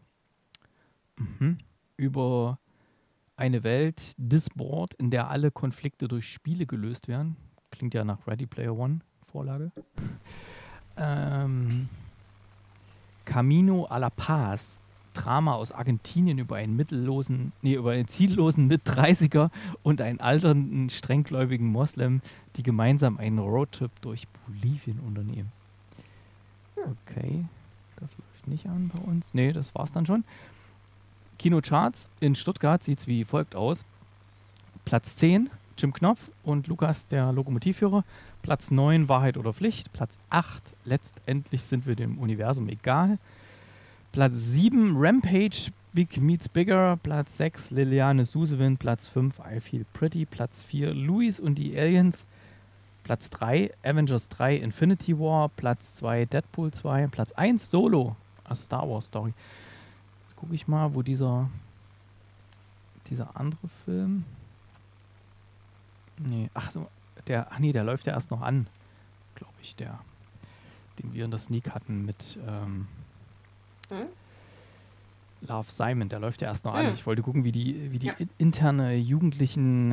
Über eine Welt, Disboard, in der alle Konflikte durch Spiele gelöst werden. Klingt ja nach Ready Player One, Vorlage. Camino a la Paz, Drama aus Argentinien über einen ziellosen Mit-30er und einen alternden, strenggläubigen Moslem, die gemeinsam einen Roadtrip durch Bolivien unternehmen. Okay, das läuft nicht an bei uns. Nee, das war's dann schon. Kinocharts in Stuttgart sieht es wie folgt aus. Platz 10, Jim Knopf und Lukas, der Lokomotivführer. Platz 9, Wahrheit oder Pflicht. Platz 8, letztendlich sind wir dem Universum egal. Platz 7, Rampage, Big Meets Bigger. Platz 6, Liliane Susewind. Platz 5, I Feel Pretty. Platz 4, Louis und die Aliens. Platz 3, Avengers 3, Infinity War. Platz 2, Deadpool 2. Platz 1, Solo, a Star Wars Story. Jetzt gucke ich mal, wo dieser andere Film... Nee, der läuft ja erst noch an, glaube ich, den wir in der Sneak hatten mit Love, Simon, der läuft ja erst noch an. Ich wollte gucken, wie die interne jugendlichen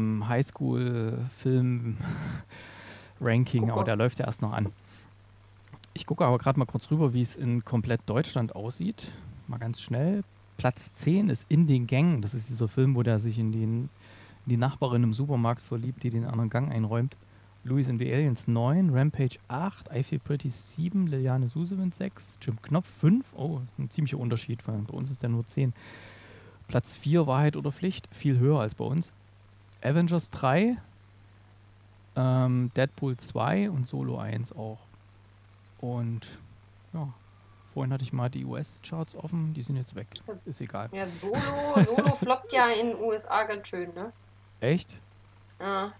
Highschool-Film-Ranking, aber der läuft ja erst noch an. Ich gucke aber gerade mal kurz rüber, wie es in komplett Deutschland aussieht. Mal ganz schnell. Platz 10 ist In den Gängen. Das ist dieser Film, wo der sich in die Nachbarin im Supermarkt verliebt, die den anderen Gang einräumt. Louis and the Aliens 9, Rampage 8, I Feel Pretty 7, Liliane Susewind 6, Jim Knopf 5. Oh, ein ziemlicher Unterschied, weil bei uns ist der nur 10. Platz 4, Wahrheit oder Pflicht, viel höher als bei uns. Avengers 3, Deadpool 2 und Solo 1 auch. Und ja, vorhin hatte ich mal die US-Charts offen, die sind jetzt weg. Ist egal. Ja, Solo floppt ja in den USA ganz schön, ne? Echt? Ja.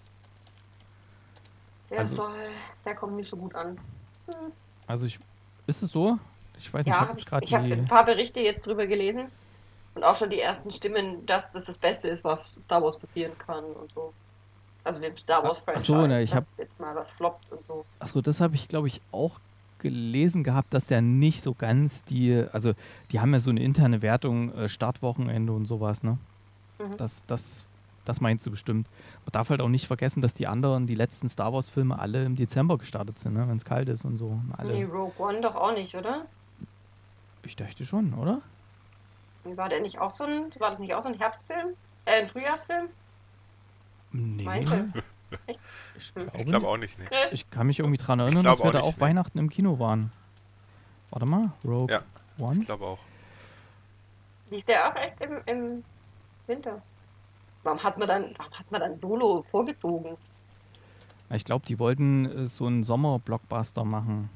Der kommt nicht so gut an. Also ist es so? Ich weiß nicht, Ja, ich habe ein paar Berichte jetzt drüber gelesen und auch schon die ersten Stimmen, dass das Beste ist, was Star Wars passieren kann und so. Also dem Star Wars Franchise. Achso, ne, ich habe jetzt mal was floppt und so. Achso, das habe ich, glaube ich, auch gelesen gehabt, dass der nicht so ganz die haben ja so eine interne Wertung, Startwochenende und sowas, ne? Das meinst du bestimmt. Man darf halt auch nicht vergessen, dass die letzten Star Wars Filme alle im Dezember gestartet sind, ne? Wenn es kalt ist und so. Nee, Rogue One doch auch nicht, oder? Ich dachte schon, oder? War das nicht auch so ein Herbstfilm? Ein Frühjahrsfilm? Nee. Meinte. Ich glaube auch nicht, ne? Ich kann mich irgendwie dran erinnern, dass wir da auch Weihnachten im Kino waren. Warte mal, Rogue One? Ich glaube auch. Lief der auch echt im Winter? Warum hat man dann Solo vorgezogen? Ich glaube, die wollten so einen Sommer-Blockbuster machen.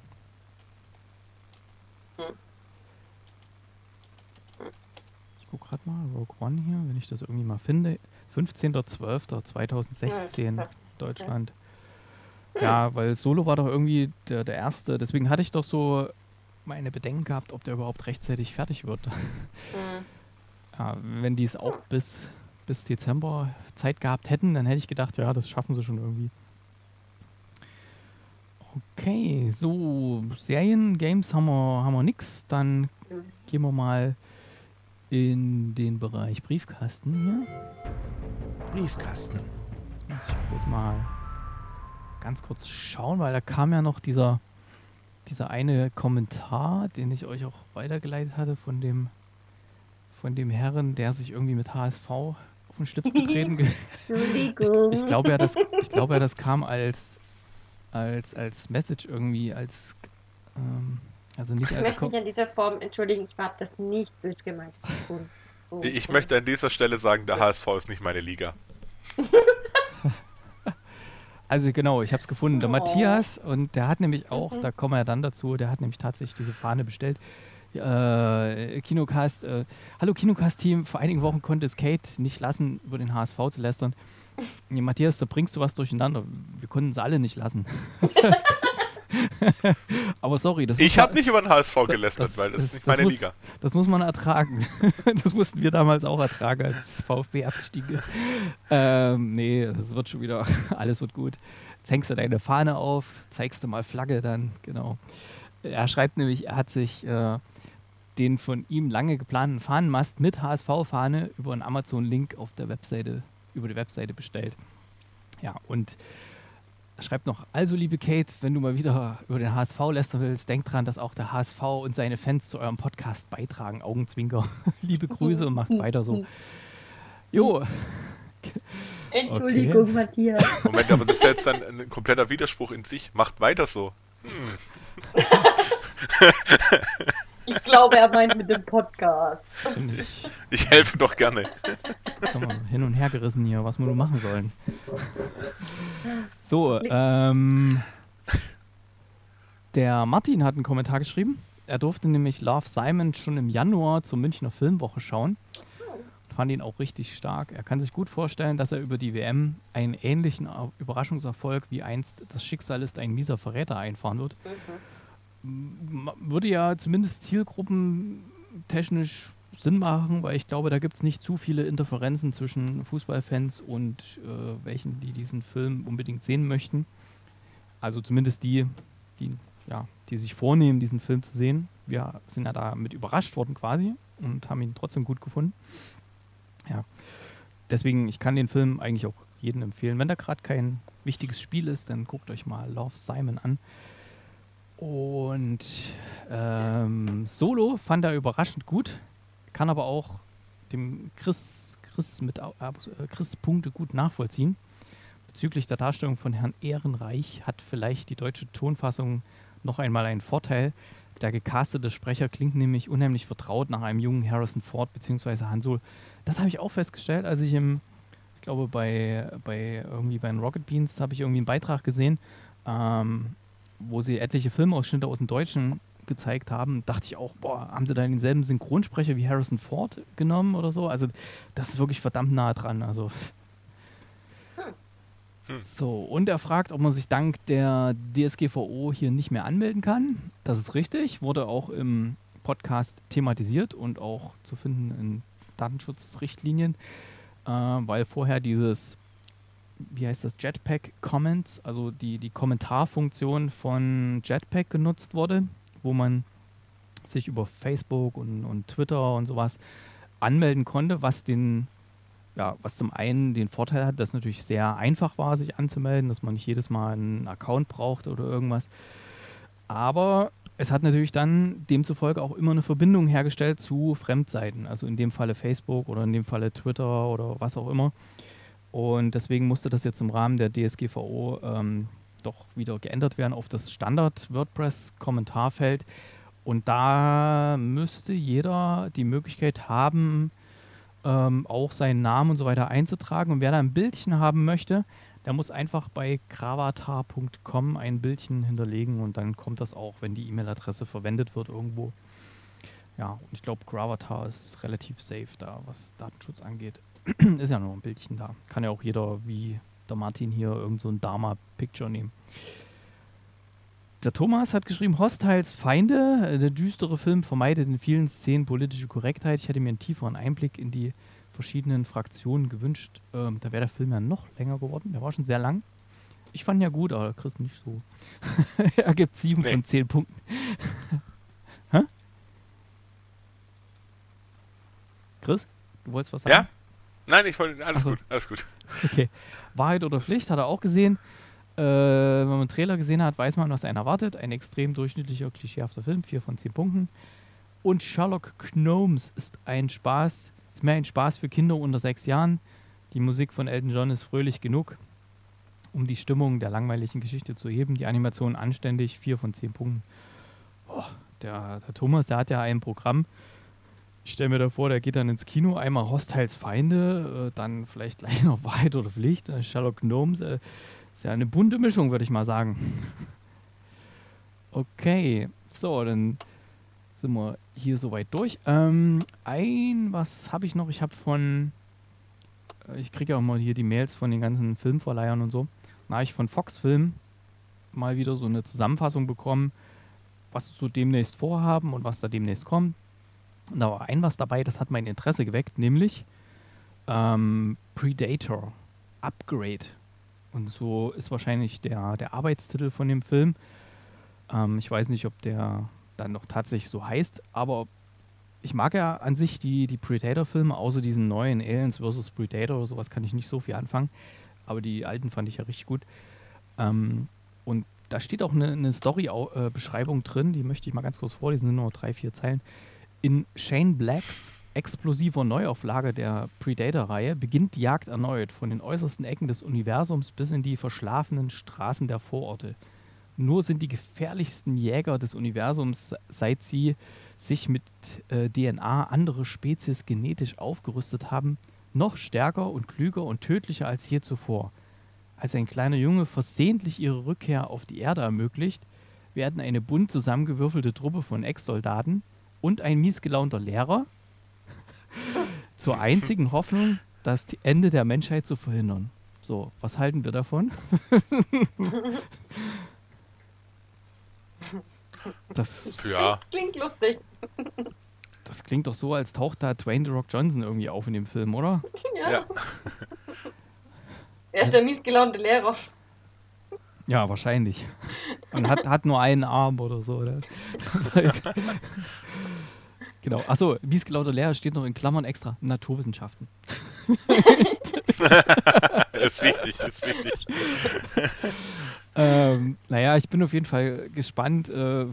Ich gucke gerade mal, Rogue One hier, wenn ich das irgendwie mal finde. 15.12.2016, Deutschland. Ja, weil Solo war doch irgendwie der erste, deswegen hatte ich doch so meine Bedenken gehabt, ob der überhaupt rechtzeitig fertig wird. Ja, wenn die es auch bis Dezember Zeit gehabt hätten, dann hätte ich gedacht, ja, das schaffen sie schon irgendwie. Okay, so Serien, Games haben wir nix. Dann gehen wir mal in den Bereich Briefkasten hier. Briefkasten. Jetzt muss ich bloß mal ganz kurz schauen, weil da kam ja noch dieser eine Kommentar, den ich euch auch weitergeleitet hatte von dem Herren, der sich irgendwie mit HSV auf den Schlips getreten Entschuldigung. Ich glaube ja, das kam als Message irgendwie, also nicht Ich als möchte mich an dieser Form entschuldigen, ich habe das nicht böse gemeint. Ich möchte an dieser Stelle sagen, der HSV ist nicht meine Liga. Also genau, ich habe es gefunden. Der Matthias, und der hat nämlich auch, da kommen wir ja dann dazu, der hat nämlich tatsächlich diese Fahne bestellt. Kinocast, hallo Kinocast-Team, vor einigen Wochen konnte es Kate nicht lassen, über den HSV zu lästern. Nee, Matthias, da bringst du was durcheinander. Wir konnten es alle nicht lassen. Aber sorry. Ich habe nicht über den HSV gelästert, weil das ist nicht meine Liga. Das muss man ertragen. Das mussten wir damals auch ertragen, als VfB abgestiegen ist. Nee, das wird schon wieder, alles wird gut. Jetzt hängst du deine Fahne auf, zeigst du mal Flagge dann, genau. Er schreibt nämlich, er hat sich den von ihm lange geplanten Fahnenmast mit HSV-Fahne über einen Amazon-Link auf der Webseite, über die Webseite bestellt. Ja, und er schreibt noch, also liebe Kate, wenn du mal wieder über den HSV lästern willst, denk dran, dass auch der HSV und seine Fans zu eurem Podcast beitragen. Augenzwinker. Liebe Grüße und macht weiter so. Jo. Entschuldigung, okay. Matthias. Moment, aber das ist jetzt dann ein kompletter Widerspruch in sich. Macht weiter so. Ich glaube, er meint mit dem Podcast. Ich helfe doch gerne. Jetzt haben wir hin und her gerissen hier, was wir nur machen sollen. So, der Martin hat einen Kommentar geschrieben. Er durfte nämlich Love, Simon schon im Januar zur Münchner Filmwoche schauen. Fand ihn auch richtig stark. Er kann sich gut vorstellen, dass er über die WM einen ähnlichen Überraschungserfolg wie einst Das Schicksal ist ein mieser Verräter einfahren wird. Würde ja zumindest zielgruppentechnisch Sinn machen, weil ich glaube, da gibt es nicht zu viele Interferenzen zwischen Fußballfans und welchen, die diesen Film unbedingt sehen möchten. Also zumindest die sich vornehmen, diesen Film zu sehen. Wir sind ja damit überrascht worden quasi und haben ihn trotzdem gut gefunden. Ja, deswegen, ich kann den Film eigentlich auch jedem empfehlen. Wenn da gerade kein wichtiges Spiel ist, dann guckt euch mal Love, Simon an. Und Solo fand er überraschend gut, kann aber auch dem Chris Punkte gut nachvollziehen. Bezüglich der Darstellung von Herrn Ehrenreich hat vielleicht die deutsche Tonfassung noch einmal einen Vorteil. Der gecastete Sprecher klingt nämlich unheimlich vertraut nach einem jungen Harrison Ford bzw. Han Solo. Das habe ich auch festgestellt, als ich ich glaube bei den Rocket Beans habe ich irgendwie einen Beitrag gesehen, wo sie etliche Filmausschnitte aus dem Deutschen gezeigt haben, dachte ich auch, haben sie da denselben Synchronsprecher wie Harrison Ford genommen oder so? Also das ist wirklich verdammt nah dran. Also. So, und er fragt, ob man sich dank der DSGVO hier nicht mehr anmelden kann. Das ist richtig, wurde auch im Podcast thematisiert und auch zu finden in Datenschutzrichtlinien, weil vorher dieses, wie heißt das, Jetpack Comments, also die Kommentarfunktion von Jetpack genutzt wurde, wo man sich über Facebook und Twitter und sowas anmelden konnte, was zum einen den Vorteil hat, dass es natürlich sehr einfach war, sich anzumelden, dass man nicht jedes Mal einen Account braucht oder irgendwas. Aber es hat natürlich dann demzufolge auch immer eine Verbindung hergestellt zu Fremdseiten, also in dem Falle Facebook oder in dem Falle Twitter oder was auch immer. Und deswegen musste das jetzt im Rahmen der DSGVO doch wieder geändert werden auf das Standard-WordPress-Kommentarfeld. Und da müsste jeder die Möglichkeit haben, auch seinen Namen und so weiter einzutragen. Und wer da ein Bildchen haben möchte, der muss einfach bei gravatar.com ein Bildchen hinterlegen und dann kommt das auch, wenn die E-Mail-Adresse verwendet wird irgendwo. Ja, und ich glaube, Gravatar ist relativ safe da, was Datenschutz angeht. Ist ja nur ein Bildchen da. Kann ja auch jeder, wie der Martin hier, irgend so ein Dharma-Picture nehmen. Der Thomas hat geschrieben, Hostiles Feinde, der düstere Film vermeidet in vielen Szenen politische Korrektheit. Ich hätte mir einen tieferen Einblick in die verschiedenen Fraktionen gewünscht. Da wäre der Film ja noch länger geworden. Der war schon sehr lang. Ich fand ihn ja gut, aber Chris nicht so. Er gibt 7 von 10 Punkten. Hä? Chris, du wolltest was sagen? Ja? Nein, ich wollte. Alles Ach so. gut, alles gut. Okay. Wahrheit oder Pflicht hat er auch gesehen. Wenn man einen Trailer gesehen hat, weiß man, was einen erwartet. Ein extrem durchschnittlicher, klischeehafter Film, 4 von 10 Punkten. Und Sherlock Gnomes ist mehr ein Spaß für Kinder unter 6 Jahren. Die Musik von Elton John ist fröhlich genug, um die Stimmung der langweiligen Geschichte zu heben. Die Animation anständig, 4 von 10 Punkten. Oh, der Thomas, der hat ja ein Programm. Ich stelle mir da vor, der geht dann ins Kino, einmal Hostiles Feinde, dann vielleicht gleich noch Wahrheit oder Pflicht. Sherlock Gnomes, ist ja eine bunte Mischung, würde ich mal sagen. Okay, so, dann sind wir hier soweit durch. Was habe ich noch? Ich kriege ja auch mal hier die Mails von den ganzen Filmverleihern und so. Da habe ich von Fox Film mal wieder so eine Zusammenfassung bekommen, was sie so demnächst vorhaben und was da demnächst kommt. Und da war was dabei, das hat mein Interesse geweckt, nämlich Predator, Upgrade. Und so ist wahrscheinlich der Arbeitstitel von dem Film. Ich weiß nicht, ob der dann noch tatsächlich so heißt, aber ich mag ja an sich die Predator-Filme, außer diesen neuen Aliens vs. Predator oder sowas kann ich nicht so viel anfangen. Aber die alten fand ich ja richtig gut. Und da steht auch eine Story-Beschreibung drin, die möchte ich mal ganz kurz vorlesen, sind nur 3-4 Zeilen. In Shane Blacks explosiver Neuauflage der Predator-Reihe beginnt die Jagd erneut, von den äußersten Ecken des Universums bis in die verschlafenen Straßen der Vororte. Nur sind die gefährlichsten Jäger des Universums, seit sie sich mit DNA andere Spezies genetisch aufgerüstet haben, noch stärker und klüger und tödlicher als je zuvor. Als ein kleiner Junge versehentlich ihre Rückkehr auf die Erde ermöglicht, werden eine bunt zusammengewürfelte Truppe von Ex-Soldaten und ein miesgelaunter Lehrer zur einzigen Hoffnung, das Ende der Menschheit zu verhindern. So, was halten wir davon? Das klingt lustig. Das klingt doch so, als taucht da Dwayne The Rock Johnson irgendwie auf in dem Film, oder? Ja. Er ist der miesgelaunte Lehrer. Ja, wahrscheinlich. Und hat nur einen Arm oder so. Oder? Genau. Achso, miesgelaunter Lehrer steht noch in Klammern extra. Naturwissenschaften. Ist wichtig, ist wichtig. Naja, ich bin auf jeden Fall gespannt.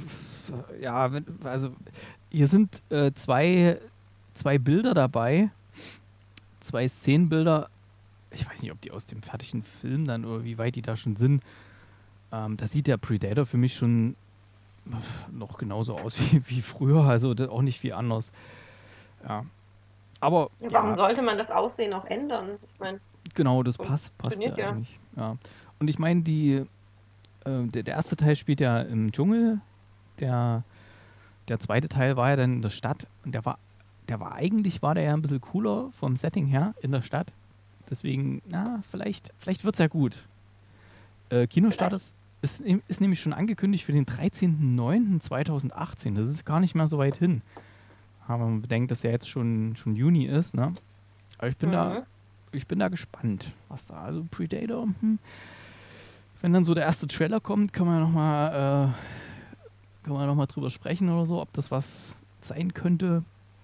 Hier sind zwei Bilder dabei. 2 Szenenbilder. Ich weiß nicht, ob die aus dem fertigen Film dann oder wie weit die da schon sind. Da sieht der Predator für mich schon noch genauso aus wie früher. Also auch nicht viel anders. Ja. Aber. Ja, warum sollte man das Aussehen auch ändern? Ich mein, genau, das passt ja eigentlich. Ja. Und ich meine, der erste Teil spielt ja im Dschungel. Der zweite Teil war ja dann in der Stadt. Und der war ja ein bisschen cooler vom Setting her in der Stadt. Deswegen, vielleicht wird es ja gut. Kinostart ist nämlich schon angekündigt für den 13.09.2018. Das ist gar nicht mehr so weit hin. Aber man bedenkt, dass ja jetzt schon Juni ist, ne? Aber ich bin da gespannt, was da, also Predator, wenn dann so der erste Trailer kommt, kann man noch mal drüber sprechen oder so, ob das was sein könnte.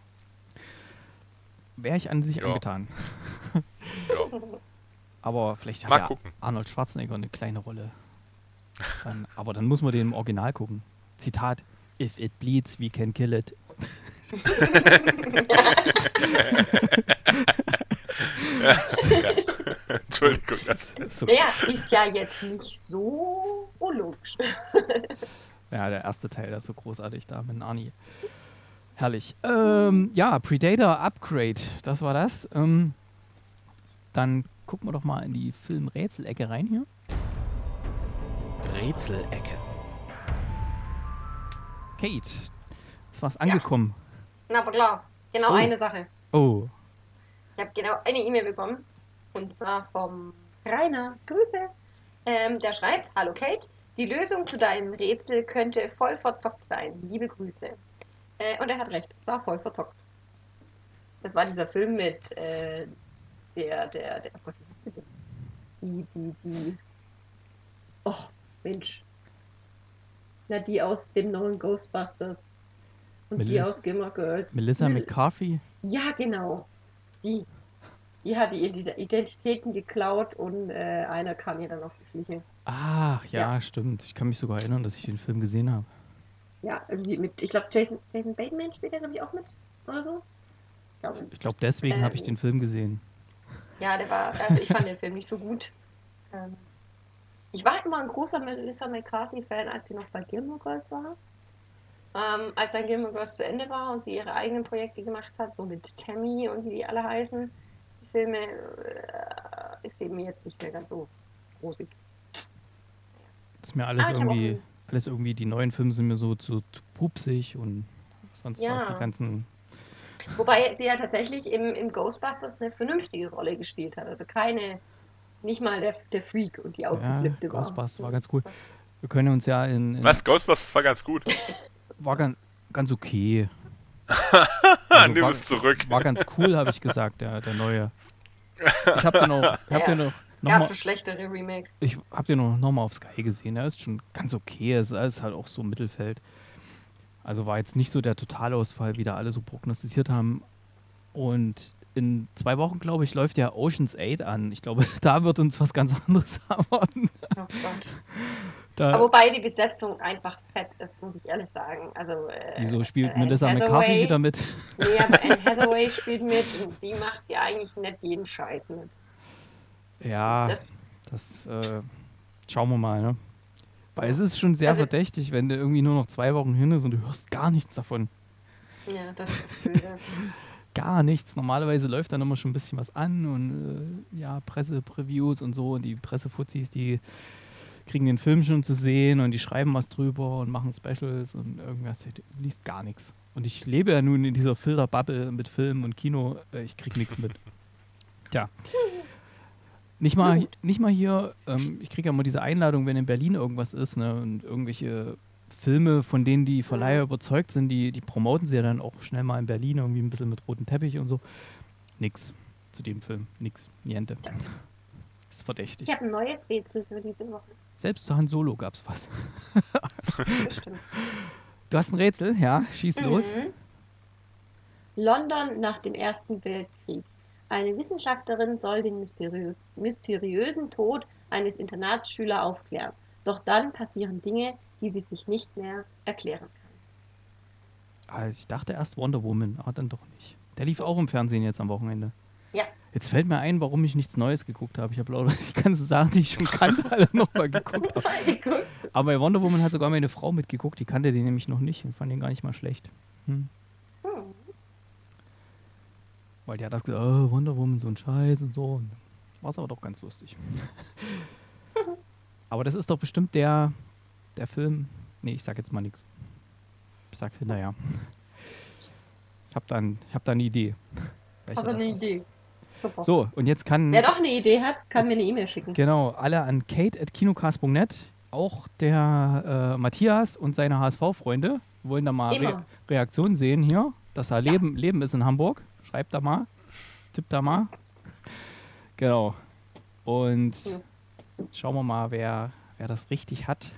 Wäre ich an sich angetan. Ja. Aber vielleicht Mal hat gucken. Arnold Schwarzenegger eine kleine Rolle. Aber dann muss man den im Original gucken. Zitat: If it bleeds, we can kill it. Entschuldigung. So. Der ist ja jetzt nicht so unlogisch. Ja, der erste Teil, der ist so großartig da mit Arnie. Herrlich. Ja, Predator Upgrade, das war das. Dann gucken wir doch mal in die Film-Rätselecke rein hier. Rätselecke. Kate, ist was angekommen? Na, aber klar. Genau eine Sache. Oh. Ich habe genau eine E-Mail bekommen. Und zwar vom Rainer. Grüße. Der schreibt: Hallo Kate, die Lösung zu deinem Rätsel könnte voll verzockt sein. Liebe Grüße. Und er hat recht, es war voll verzockt. Das war dieser Film mit Och, Mensch. Na, die aus dem neuen Ghostbusters. Und die aus Gilmore Girls. Melissa McCarthy? Ja, genau. Die hat die Identitäten geklaut und einer kam ihr dann auf die Schliche. Ach, ja, stimmt. Ich kann mich sogar erinnern, dass ich den Film gesehen habe. Ja, irgendwie mit, ich glaube, Jason Bateman spielt da, glaube ich, auch mit. Oder so. Ich glaube, deswegen habe ich den Film gesehen. Ja, also ich fand den Film nicht so gut. Ich war immer ein großer Melissa McCarthy-Fan, als sie noch bei Gilmore Girls war. Als dann Gilmore Girls zu Ende war und sie ihre eigenen Projekte gemacht hat, so mit Tammy und wie die alle heißen, die Filme, ist eben jetzt nicht mehr ganz so rosig. Das ist mir alles irgendwie, die neuen Filme sind mir so zu pupsig und sonst was, die ganzen... Wobei sie ja tatsächlich im Ghostbusters eine vernünftige Rolle gespielt hat. Also nicht mal der Freak und die Ausgeflippte war. Ghostbusters war ganz cool. Wir können uns ja in Was? Ghostbusters war ganz gut? War ganz okay. Nimm es zurück. War ganz cool, habe ich gesagt, der neue. Ich habe den noch gab schon schlechtere Remakes. Ich habe den noch mal auf Sky gesehen. Er ist schon ganz okay. Es ist halt auch so im Mittelfeld. Also war jetzt nicht so der Totalausfall, wie da alle so prognostiziert haben. Und in 2 Wochen, glaube ich, läuft ja Ocean's 8 an. Ich glaube, da wird uns was ganz anderes erwarten. Oh Gott. Aber wobei die Besetzung einfach fett ist, muss ich ehrlich sagen. Also, wieso spielt Melissa McCarthy wieder mit? Nee, aber Anne Hathaway spielt mit und die macht ja eigentlich nicht jeden Scheiß mit. Ja, das schauen wir mal, ne? Weil es ist schon sehr verdächtig, wenn du irgendwie nur noch 2 Wochen hin ist und du hörst gar nichts davon. Ja, das ist böse. Gar nichts. Normalerweise läuft dann immer schon ein bisschen was an und Pressepreviews und so. Und die Pressefuzis, die kriegen den Film schon zu sehen und die schreiben was drüber und machen Specials und irgendwas. Du liest gar nichts. Und ich lebe ja nun in dieser Filterbubble mit Film und Kino. Ich krieg nichts mit. Tja. Nicht mal hier, ich kriege ja immer diese Einladung, wenn in Berlin irgendwas ist, ne, und irgendwelche Filme, von denen die Verleiher überzeugt sind, die promoten sie ja dann auch schnell mal in Berlin, irgendwie ein bisschen mit rotem Teppich und so. Nix zu dem Film. Nix. Niente. Ist verdächtig. Ich habe ein neues Rätsel für diese Woche. Selbst zu Han Solo gab's was. Bestimmt. Du hast ein Rätsel? Ja, schieß los. London nach dem Ersten Weltkrieg. Eine Wissenschaftlerin soll den mysteriösen Tod eines Internatsschülers aufklären. Doch dann passieren Dinge, die sie sich nicht mehr erklären kann. Ich dachte erst Wonder Woman, aber dann doch nicht. Der lief auch im Fernsehen jetzt am Wochenende. Ja. Jetzt fällt mir ein, warum ich nichts Neues geguckt habe. Ich habe lauter die ganzen Sachen, die ich schon kannte, alle nochmal geguckt. Aber bei Wonder Woman hat sogar meine Frau mitgeguckt. Die kannte den nämlich noch nicht und fand den gar nicht mal schlecht. Weil die hat das gesagt, oh, Wonder Woman, so ein Scheiß und so. War es aber doch ganz lustig. Aber das ist doch bestimmt der Film. Nee, ich sag jetzt mal nichts. Ich sag's hinterher. Ich hab da eine Idee. Aber eine Idee. Super. So, und jetzt kann... Wer doch eine Idee hat, kann mir eine E-Mail schicken. Genau, alle an kate@kinocast.net. Auch der Matthias und seine HSV-Freunde wollen da mal Reaktionen sehen hier. Dass da Leben ist in Hamburg. Schreibt da mal. Tippt da mal. Genau. Und schauen wir mal, wer das richtig hat.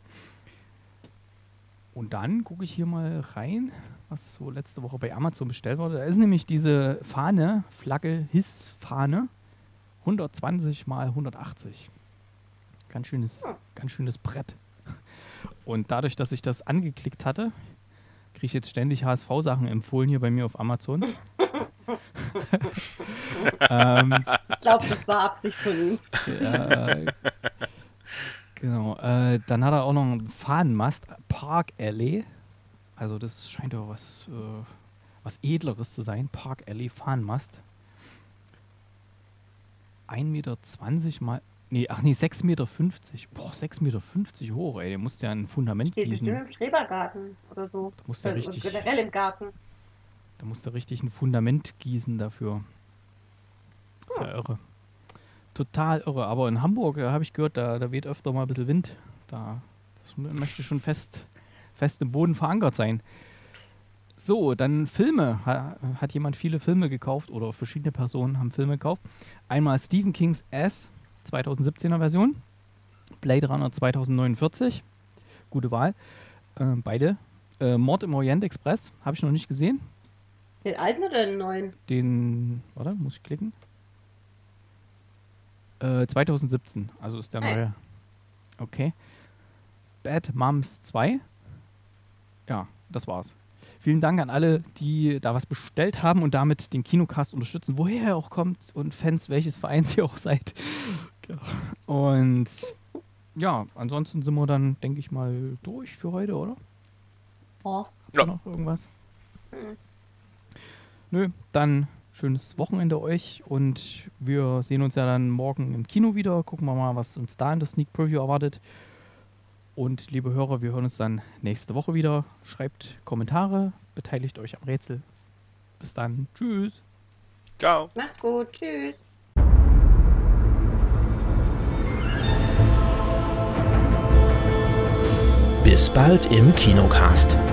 Und dann gucke ich hier mal rein, was so letzte Woche bei Amazon bestellt wurde. Da ist nämlich diese Flagge, HIS-Fahne, 120 mal 180. Ganz schönes Brett. Und dadurch, dass ich das angeklickt hatte, kriege ich jetzt ständig HSV-Sachen empfohlen hier bei mir auf Amazon. Ich glaube, das war Absicht von ihm. Genau. Dann hat er auch noch einen Fahnenmast, Park Alley. Also das scheint ja was Edleres zu sein. Park Alley Fahnenmast. 1,20 Meter mal... Nee, 6,50 Meter. Boah, 6,50 Meter hoch, ey. Der musste ja ein Fundament Steht gießen. bestimmt im Schrebergarten oder so. Da musste richtig... Generell im Garten. Da musste richtig ein Fundament gießen dafür. Das ist ja irre. Total irre. Aber in Hamburg, da habe ich gehört, da weht öfter mal ein bisschen Wind. Das möchte schon fest im Boden verankert sein. So, dann Filme. Hat jemand viele Filme gekauft oder verschiedene Personen haben Filme gekauft. Einmal Stephen Kings S, 2017er Version. Blade Runner 2049. Gute Wahl. Beide. Mord im Orient Express. Habe ich noch nicht gesehen. Den alten oder den neuen? Warte, muss ich klicken? 2017. Also ist der neue. Okay. Bad Moms 2. Ja, das war's. Vielen Dank an alle, die da was bestellt haben und damit den Kinocast unterstützen, woher er auch kommt und Fans welches Vereins ihr auch seid. Und ja, ansonsten sind wir dann, denke ich mal, durch für heute, oder? Oh. Ja. Noch irgendwas? Nö, dann schönes Wochenende euch und wir sehen uns ja dann morgen im Kino wieder. Gucken wir mal, was uns da in der Sneak Preview erwartet. Und liebe Hörer, wir hören uns dann nächste Woche wieder. Schreibt Kommentare, beteiligt euch am Rätsel. Bis dann. Tschüss. Ciao. Macht's gut. Tschüss. Bis bald im Kinocast.